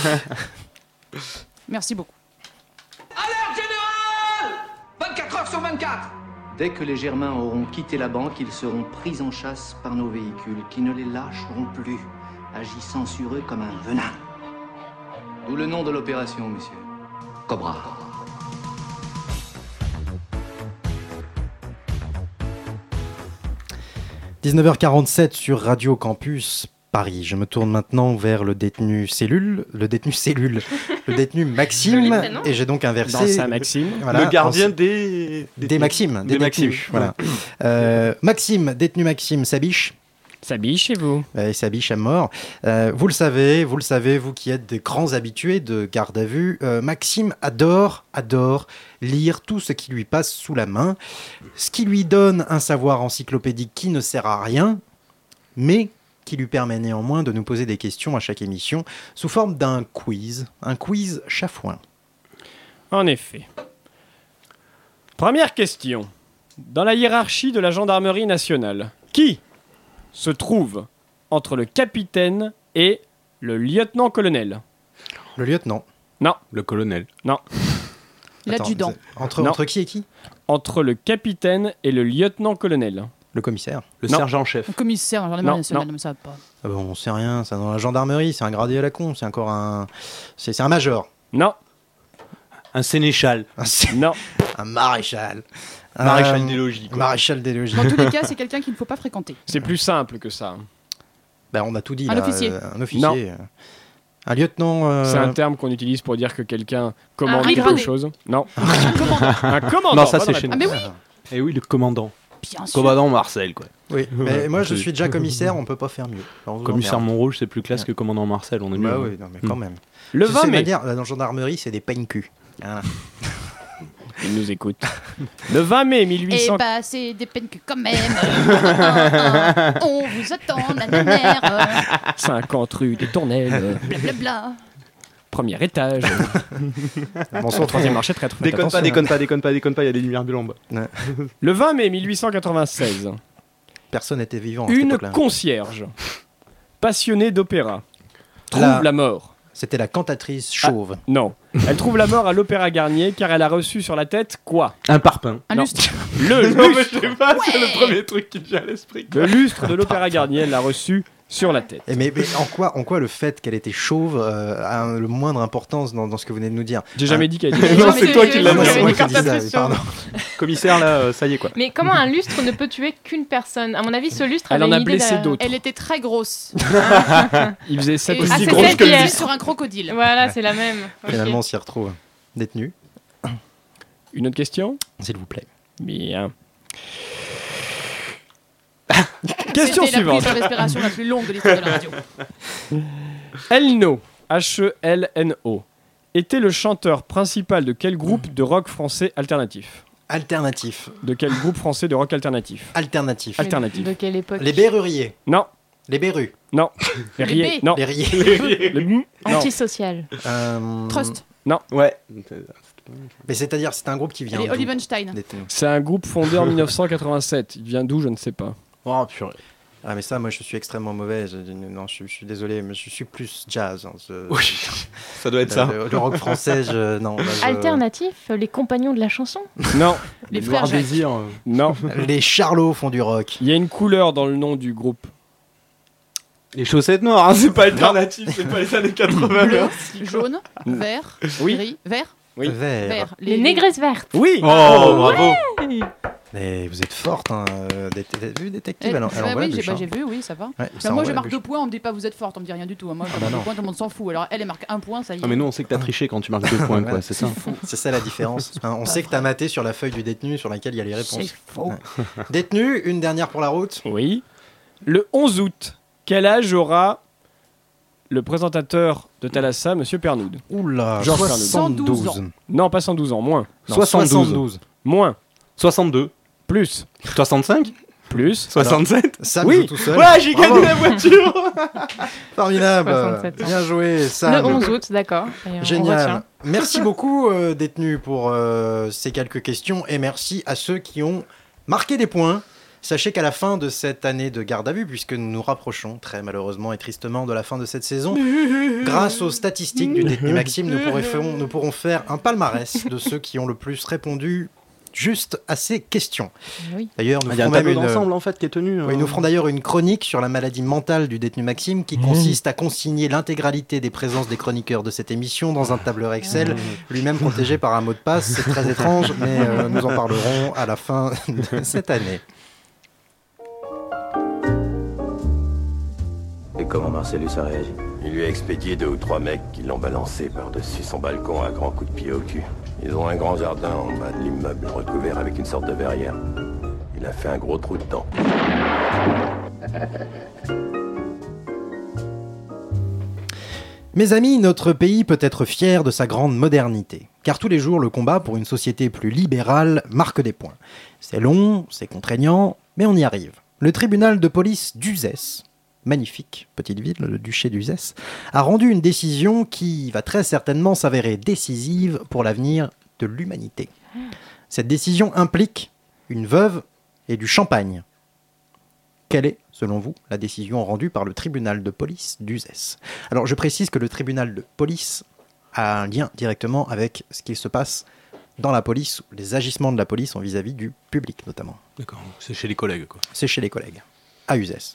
Merci beaucoup. Alerte générale! vingt-quatre heures sur vingt-quatre! Dès que les Germains auront quitté la banque, ils seront pris en chasse par nos véhicules, qui ne les lâcheront plus, agissant sur eux comme un venin. D'où le nom de l'opération, monsieur. Cobra. dix-neuf heures quarante-sept sur Radio Campus Paris. Je me tourne maintenant vers le détenu Cellule, le détenu Cellule, le détenu Maxime, et j'ai donc inversé. Dans sa Maxime. Voilà, Le gardien en- des... des Maximes, des, Des détenus, Maximes. voilà. Euh, Maxime, détenu Maxime, Sabiche. Sabiche, et vous? Et Sabiche à mort. Euh, vous le savez, vous le savez, vous qui êtes des grands habitués de Garde à vue, euh, Maxime adore, adore lire tout ce qui lui passe sous la main, ce qui lui donne un savoir encyclopédique qui ne sert à rien, mais qui lui permet néanmoins de nous poser des questions à chaque émission sous forme d'un quiz, un quiz chafouin. En effet. Première question. Dans la hiérarchie de la gendarmerie nationale, qui se trouve entre le capitaine et le lieutenant-colonel? Le lieutenant. Non. Le colonel. Non. L'adjudant. Entre, Non. entre qui et qui? Entre le capitaine et le lieutenant-colonel. Le commissaire. Le Non. sergent-chef. Le commissaire dans la gendarmerie Non, nationale, non. mais ça va pas. Ah bon, on sait rien, ça dans la gendarmerie, c'est un gradé à la con, c'est encore un... C'est c'est un major. Non. Un sénéchal. Un, sé- Non. un maréchal. Maréchal Euh, des logis, quoi. Maréchal des logis. Dans tous les cas, c'est quelqu'un qu'il ne faut pas fréquenter. C'est plus simple que ça. Ben, on a tout dit Un là. officier. euh, un officier. Non. euh, Un lieutenant. euh, C'est un terme qu'on utilise pour dire que quelqu'un commande Un quelque gradé. chose. Non. Commandant. Un commandant. Non, ça bonne c'est chez réponse. nous. Ah, mais oui. Et oui, le commandant. Bien sûr. Commandant Marcel, quoi. Oui, mais moi je c'est- suis déjà commissaire, on peut pas faire mieux. Alors, on vous Commissaire emmerde. Montrouge, c'est plus classe que commandant Marcel, on est mieux. Bah hein. oui, non, mais quand Hmm. même. Le Tu vingt sais, mai. Nadir, là, dans la gendarmerie, c'est des peignes-cul. Voilà. Il nous écoute. Le vingt mai mille huit Eh cents. bah, c'est des peines que quand même. euh, on vous attend, nananère. euh, cinquante rue des Tournelles. Blablabla. Premier étage. Bonsoir, troisième marché, très très Déconne pas, déconne pas, déconne pas, déconne pas, il y a des lumières bleues en bas. Le vingt mai mille huit cent quatre-vingt-seize. Personne n'était vivant à cette Une époque-là. concierge, passionnée d'opéra, trouve La- la mort. C'était la cantatrice chauve. Non. Elle trouve la mort à l'Opéra Garnier car elle a reçu sur la tête quoi? Un parpaing. Un Non. lustre. Le Non, mais lustre. je sais pas, c'est le premier truc qui me vient à l'esprit. Le lustre de l'Opéra Garnier, elle l'a reçu sur la tête. Et mais, mais en, quoi, en quoi le fait qu'elle était chauve euh, a un- le moindre importance dans, dans ce que vous venez de nous dire? J'ai jamais Hein dit qu'elle était Non, chauve. c'est toi qui l'as Ah, moi, dit. c'est moi qui Écarte dis ta ça, pression. pardon. Commissaire, là, euh, ça y est, quoi. Mais comment un lustre ne peut tuer qu'une personne? À mon avis, ce lustre Elle avait en a une idée blessé derrière. d'autres. Elle était très grosse. Il faisait sept Et aussi Ah, c'est grosse celle que qui le est- lustre. sur un crocodile. Voilà, c'est la même. Ok. Finalement, on s'y retrouve. Détenu, Une autre question? s'il vous plaît. Bien. Question C'était la suivante. prise de respiration la plus longue de l'histoire de la radio. Elno, H E L N O, était le chanteur principal de quel groupe de rock français alternatif? Alternatif. De quel groupe français de rock alternatif? Alternatif. Alternatif. De quelle époque? Les Berruriers. Non. Les Berrus. Non. Les Rier. B. Non. Les Riers. Le- Non. Antisocial. Euh, Trust. Non. Ouais. Mais c'est-à-dire, c'est un groupe qui vient. Allez, d'où Olivenstein. Détenu. C'est un groupe fondé en mille neuf cent quatre-vingt-sept. Il vient d'où, je ne sais pas. Oh purée. Ah mais ça, moi je suis extrêmement mauvais. Je, non, je, je suis désolé, mais je suis plus jazz. Hein, ce- Oui, ça doit être le, ça. Le, le rock français, je, non. là, je- Alternatif, les compagnons de la chanson. Non. Les Noir frères Jacques. Désir. euh. Non. Les Charlots font du rock. Il y a une couleur dans le nom du groupe. Les chaussettes noires, hein, c'est pas alternatif, c'est pas les années quatre-vingts. Bleu, merci. jaune, vert, Oui. gris, vert, Oui. Vert. vert. Les négresses vertes. Oui. Oh, bravo. Ouais. Mais vous êtes forte, hein. euh, dé- dé- vu détective. Eh, alors, ouais, alors voilà, oui, j'ai bûche, bah, hein. j'ai vu, oui, ça va. Ouais, Bah, ça moi, envoie je la marque bûche. deux points, on me dit pas vous êtes forte, on me dit rien du tout. Moi, je Ah bah marque non. deux points, tout le monde s'en fout. Alors, elle, elle marque un point, ça y est. Ah mais nous on sait que t'as triché quand tu marques deux points, quoi, Voilà. c'est ça. C'est ça la différence. Hein, on sait que t'as maté sur la feuille du détenu sur laquelle il y a les réponses. C'est faux. Ouais. Détenu, une dernière pour la route. Oui. Le onze août, quel âge aura le présentateur de Thalassa, Monsieur Pernoud? Oula, Georges soixante-douze. Pernoud. ans. Non, pas cent douze ans, moins. Non, soixante-douze. soixante-douze. Moins. soixante-deux. Plus. soixante-cinq. Plus. soixante-sept. Sam Oui. joue tout seul. Ouais, j'ai Bravo. gagné la voiture. Formidable. soixante-sept ans. Bien joué, Sam. Le onze août, d'accord. Et on Génial. retient. Merci beaucoup, euh, détenu, pour euh, ces quelques questions. Et merci à ceux qui ont marqué des points. Sachez qu'à la fin de cette année de garde à vue, puisque nous nous rapprochons très malheureusement et tristement de la fin de cette saison, grâce aux statistiques du détenu Maxime, nous, pourrons, nous pourrons faire un palmarès de ceux qui ont le plus répondu juste à ces questions. Oui. D'ailleurs, nous Il y a un ferons même tableau une... d'ensemble en fait qui est tenu. Oui, euh. nous ferons d'ailleurs une chronique sur la maladie mentale du détenu Maxime qui consiste à consigner l'intégralité des présences des chroniqueurs de cette émission dans un tableur Excel, lui-même protégé par un mot de passe. C'est très étrange, mais euh, nous en parlerons à la fin de cette année. Et comment Marcellus a réagi? Il lui a expédié deux ou trois mecs qui l'ont balancé par-dessus son balcon à grands coups de pied au cul. Ils ont un grand jardin en bas de l'immeuble recouvert avec une sorte de verrière. Il a fait un gros trou dedans. Mes amis, notre pays peut être fier de sa grande modernité, car tous les jours le combat pour une société plus libérale marque des points. C'est long, c'est contraignant, mais on y arrive. Le tribunal de police d'Uzès, magnifique petite ville, le duché d'Uzès, a rendu une décision qui va très certainement s'avérer décisive pour l'avenir de l'humanité. Cette décision implique une veuve et du champagne. Quelle est, selon vous, la décision rendue par le tribunal de police d'Uzès? Alors, je précise que le tribunal de police a un lien directement avec ce qui se passe dans la police, les agissements de la police sont vis-à-vis du public, notamment. D'accord, c'est chez les collègues, quoi. C'est chez les collègues, à Uzès.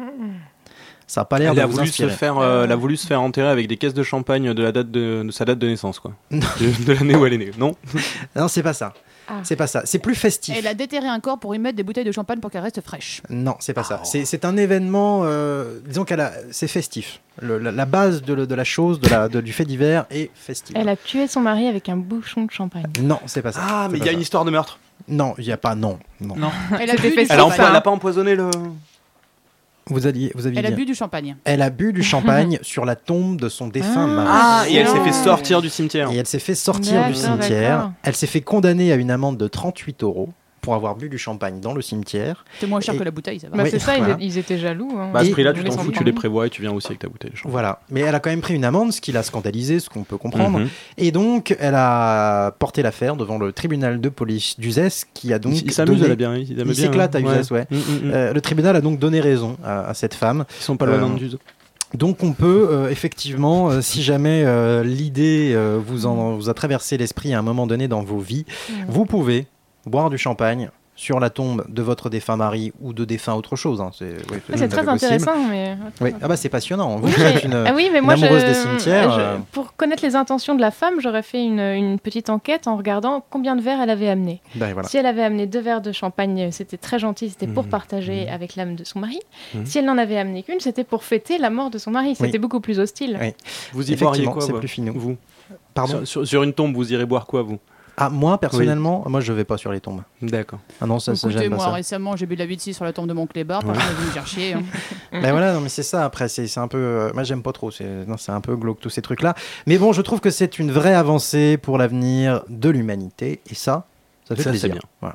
Ça n'a pas l'air Elle de a vous voulu inspirer. se faire, euh, elle a voulu se faire enterrer avec des caisses de champagne de la date de, de sa date de naissance, quoi. de de l'année où elle est née. Non. Non, c'est pas ça. Ah. C'est pas ça. C'est plus festif. Elle a déterré un corps pour y mettre des bouteilles de champagne pour qu'elle reste fraîche. Non, c'est pas ça. C'est, c'est un événement, euh, disons qu'elle a, c'est festif. Le- la, la base de, le- de la chose, de la, de- du fait divers est festive. Elle a tué son mari avec un bouchon de champagne. Non, c'est pas ça. Ah, mais C'est il pas y a ça. une histoire de meurtre. Non, il y a pas. Non, non. Non. Elle a bu du Elle a, champagne. empo- elle a pas empoisonné le. Vous aviez, vous aviez Elle a dit- bu du champagne. Elle a bu du champagne sur la tombe de son défunt mari. Ah, et elle s'est fait sortir du cimetière. Et elle s'est fait sortir du D'accord, cimetière. d'accord. Elle s'est fait condamner à une amende de trente-huit euros pour avoir bu du champagne dans le cimetière. C'est moins cher Et- que la bouteille, ça va. Bah, Oui, c'est ça, ils- voilà. ils, étaient jaloux. hein. Bah, à ce Et- prix-là, tu Ils t'en s'en fous, tu prennent. les prévois et tu viens aussi avec ta bouteille de champagne. Voilà. Mais elle a quand même pris une amende, ce qui l'a scandalisé, ce qu'on peut comprendre. Mhm. Et donc, elle a porté l'affaire devant le tribunal de police d'Uzès, qui a donc. Ils- ils s'amusent donné- à la bien, ils aiment Il bien, s'éclate à hein. Uzès, ouais. Ouais. Mm, mm, mm. Euh, le tribunal a donc donné raison à, à cette femme. Ils sont pas loin Euh, d'Anduze. Donc on peut euh, effectivement, euh, si jamais euh, l'idée euh, vous, en, vous a traversé l'esprit à un moment donné dans vos vies, vous pouvez boire du champagne sur la tombe de votre défunt mari ou de défunt autre chose. Hein. C'est, oui, Ah, tout à c'est fait très possible. intéressant, mais. Oui. Ah bah c'est passionnant. Vous Oui, qui êtes mais- une, ah oui, mais une moi, je- amoureuse des cimetières. je- euh, Pour connaître les intentions de la femme, j'aurais fait une, une petite enquête en regardant combien de verres elle avait amené. Ben voilà. Si elle avait amené deux verres de champagne, c'était très gentil, c'était pour Mhm. partager avec l'âme de son mari. Mhm. Si elle n'en avait amené qu'une, c'était pour fêter la mort de son mari. C'était Oui. beaucoup plus hostile. Oui. Vous y boiriez Effectivement, quoi, c'est vous plus finaux. Vous Pardon sur, sur- sur une tombe, vous irez boire quoi, vous Ah, moi, personnellement, moi, je vais pas sur les tombes. D'accord. Ah non, ça, ça Écoutez, j'aime pas moi ça. récemment, j'ai bu de la huit six sur la tombe de mon clébard. Personne n'a venu me faire chier. hein. Ben voilà, non, mais c'est ça. Après, c'est c'est un peu. euh, moi, j'aime pas trop. C'est non, c'est un peu glauque tous ces trucs-là. Mais bon, je trouve que c'est une vraie avancée pour l'avenir de l'humanité. Et ça, ça fait Ça, c'est plaisir. bien. Voilà.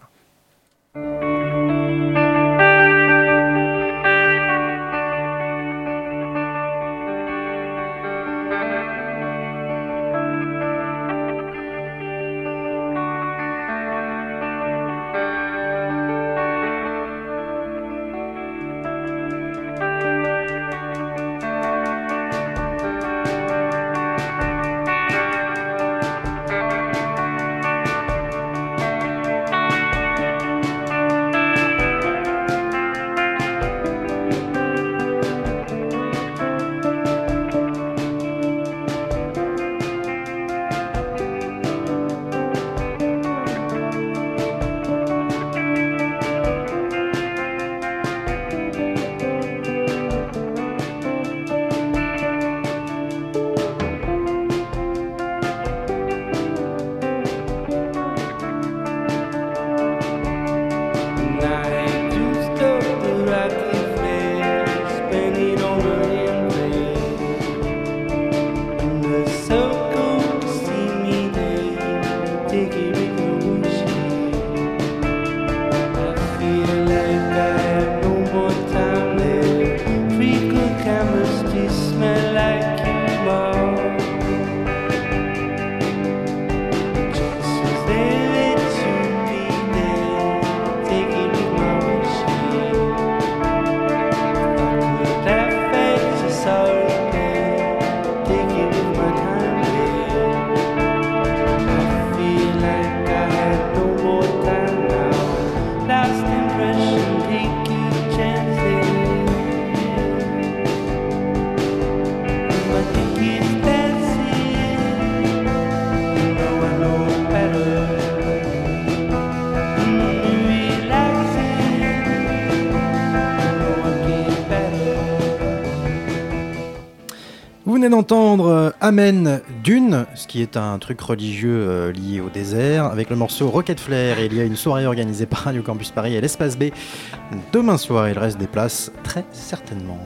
d'entendre euh, Amen Dune, ce qui est un truc religieux euh, lié au désert, avec le morceau Rocket Flare. Et il y a une soirée organisée par Radio Campus Paris et l'Espace B demain soir. Il reste des places, très certainement.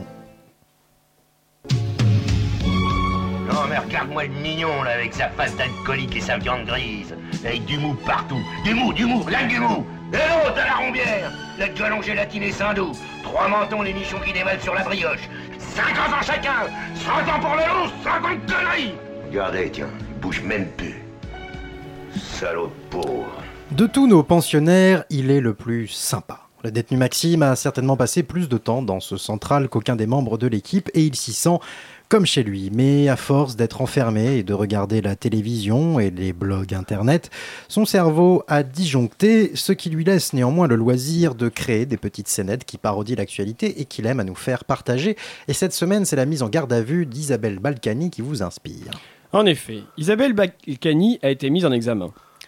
Non mais regarde-moi le mignon là, avec sa face d'alcoolique et sa viande grise, avec du mou partout. Du mou, du mou, là du mou. Et l'autre à la rombière, la gueule en gélatine et sein doux. Trois mentons, les nichons qui dévalent sur la brioche. cinquante ans chacun, cent ans pour le loup, cinquante conneries. Regardez, tiens, il bouge même plus. Salaud de pauvre. De tous nos pensionnaires, il est le plus sympa. Le détenu Maxime a certainement passé plus de temps dans ce central qu'aucun des membres de l'équipe et il s'y sent comme chez lui. Mais à force d'être enfermé et de regarder la télévision et les blogs internet, son cerveau a disjoncté, ce qui lui laisse néanmoins le loisir de créer des petites scénettes qui parodient l'actualité et qu'il aime à nous faire partager. Et cette semaine, c'est la mise en garde à vue d'Isabelle Balkany qui vous inspire. En effet, Isabelle Balkany a été mise en examen.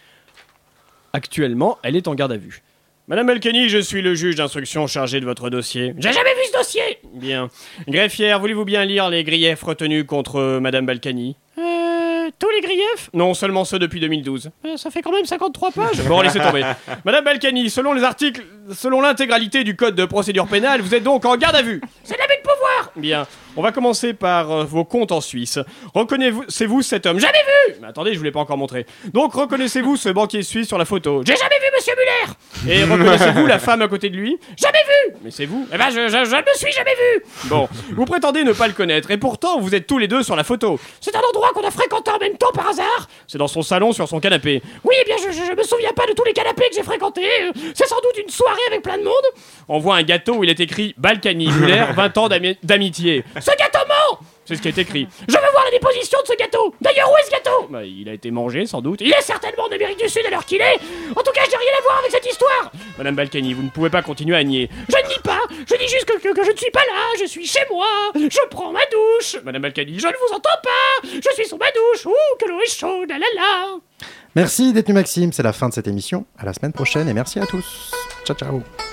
Actuellement, elle est en garde à vue. Madame Balkany, je suis le juge d'instruction chargé de votre dossier. J'ai jamais vu ce dossier. Bien. Greffière, voulez-vous bien lire les griefs retenus contre euh, Madame Balkany? Euh... Tous les griefs? Non, seulement ceux depuis deux mille douze. Euh, ça fait quand même cinquante-trois pages. Bon, laissez tomber. Madame Balkany, selon les articles, selon l'intégralité du code de procédure pénale, vous êtes donc en garde à vue. C'est l'abus de pouvoir. Bien. On va commencer par euh, vos comptes en Suisse. Reconnaissez-vous cet homme? Jamais vu. Mais attendez, je vous l'ai pas encore montré. Donc, reconnaissez-vous ce banquier suisse sur la photo? J'ai jamais vu Monsieur Muller. Et reconnaissez-vous la femme à côté de lui? Jamais vu. Mais c'est vous? Eh ben, je, je, je ne me suis jamais vu. Bon, vous prétendez ne pas le connaître, et pourtant, vous êtes tous les deux sur la photo. C'est un endroit qu'on a fréquenté en même temps par hasard. C'est dans son salon, sur son canapé. Oui, eh bien, je, je, je me souviens pas de tous les canapés que j'ai fréquentés. C'est sans doute une soirée avec plein de monde. On voit un gâteau où il est écrit Balkany Muller, vingt ans d'ami- d'amitié. Ce gâteau ment. C'est ce qui est écrit. Je veux voir la déposition de ce gâteau. D'ailleurs, où est ce gâteau? Bah, il a été mangé, sans doute. Il est certainement en Amérique du Sud à l'heure qu'il est. En tout cas, je n'ai rien à voir avec cette histoire. Madame Balkany, vous ne pouvez pas continuer à nier. Je ne nie pas. Je dis juste que, que, que je ne suis pas là. Je suis chez moi. Je prends ma douche. Madame Balkany, je ne vous entends pas. Je suis sous ma douche. Ouh, que l'eau est chaude. Ah là là. Merci détenu Maxime, c'est la fin de cette émission. À la semaine prochaine et merci à tous. Ciao ciao.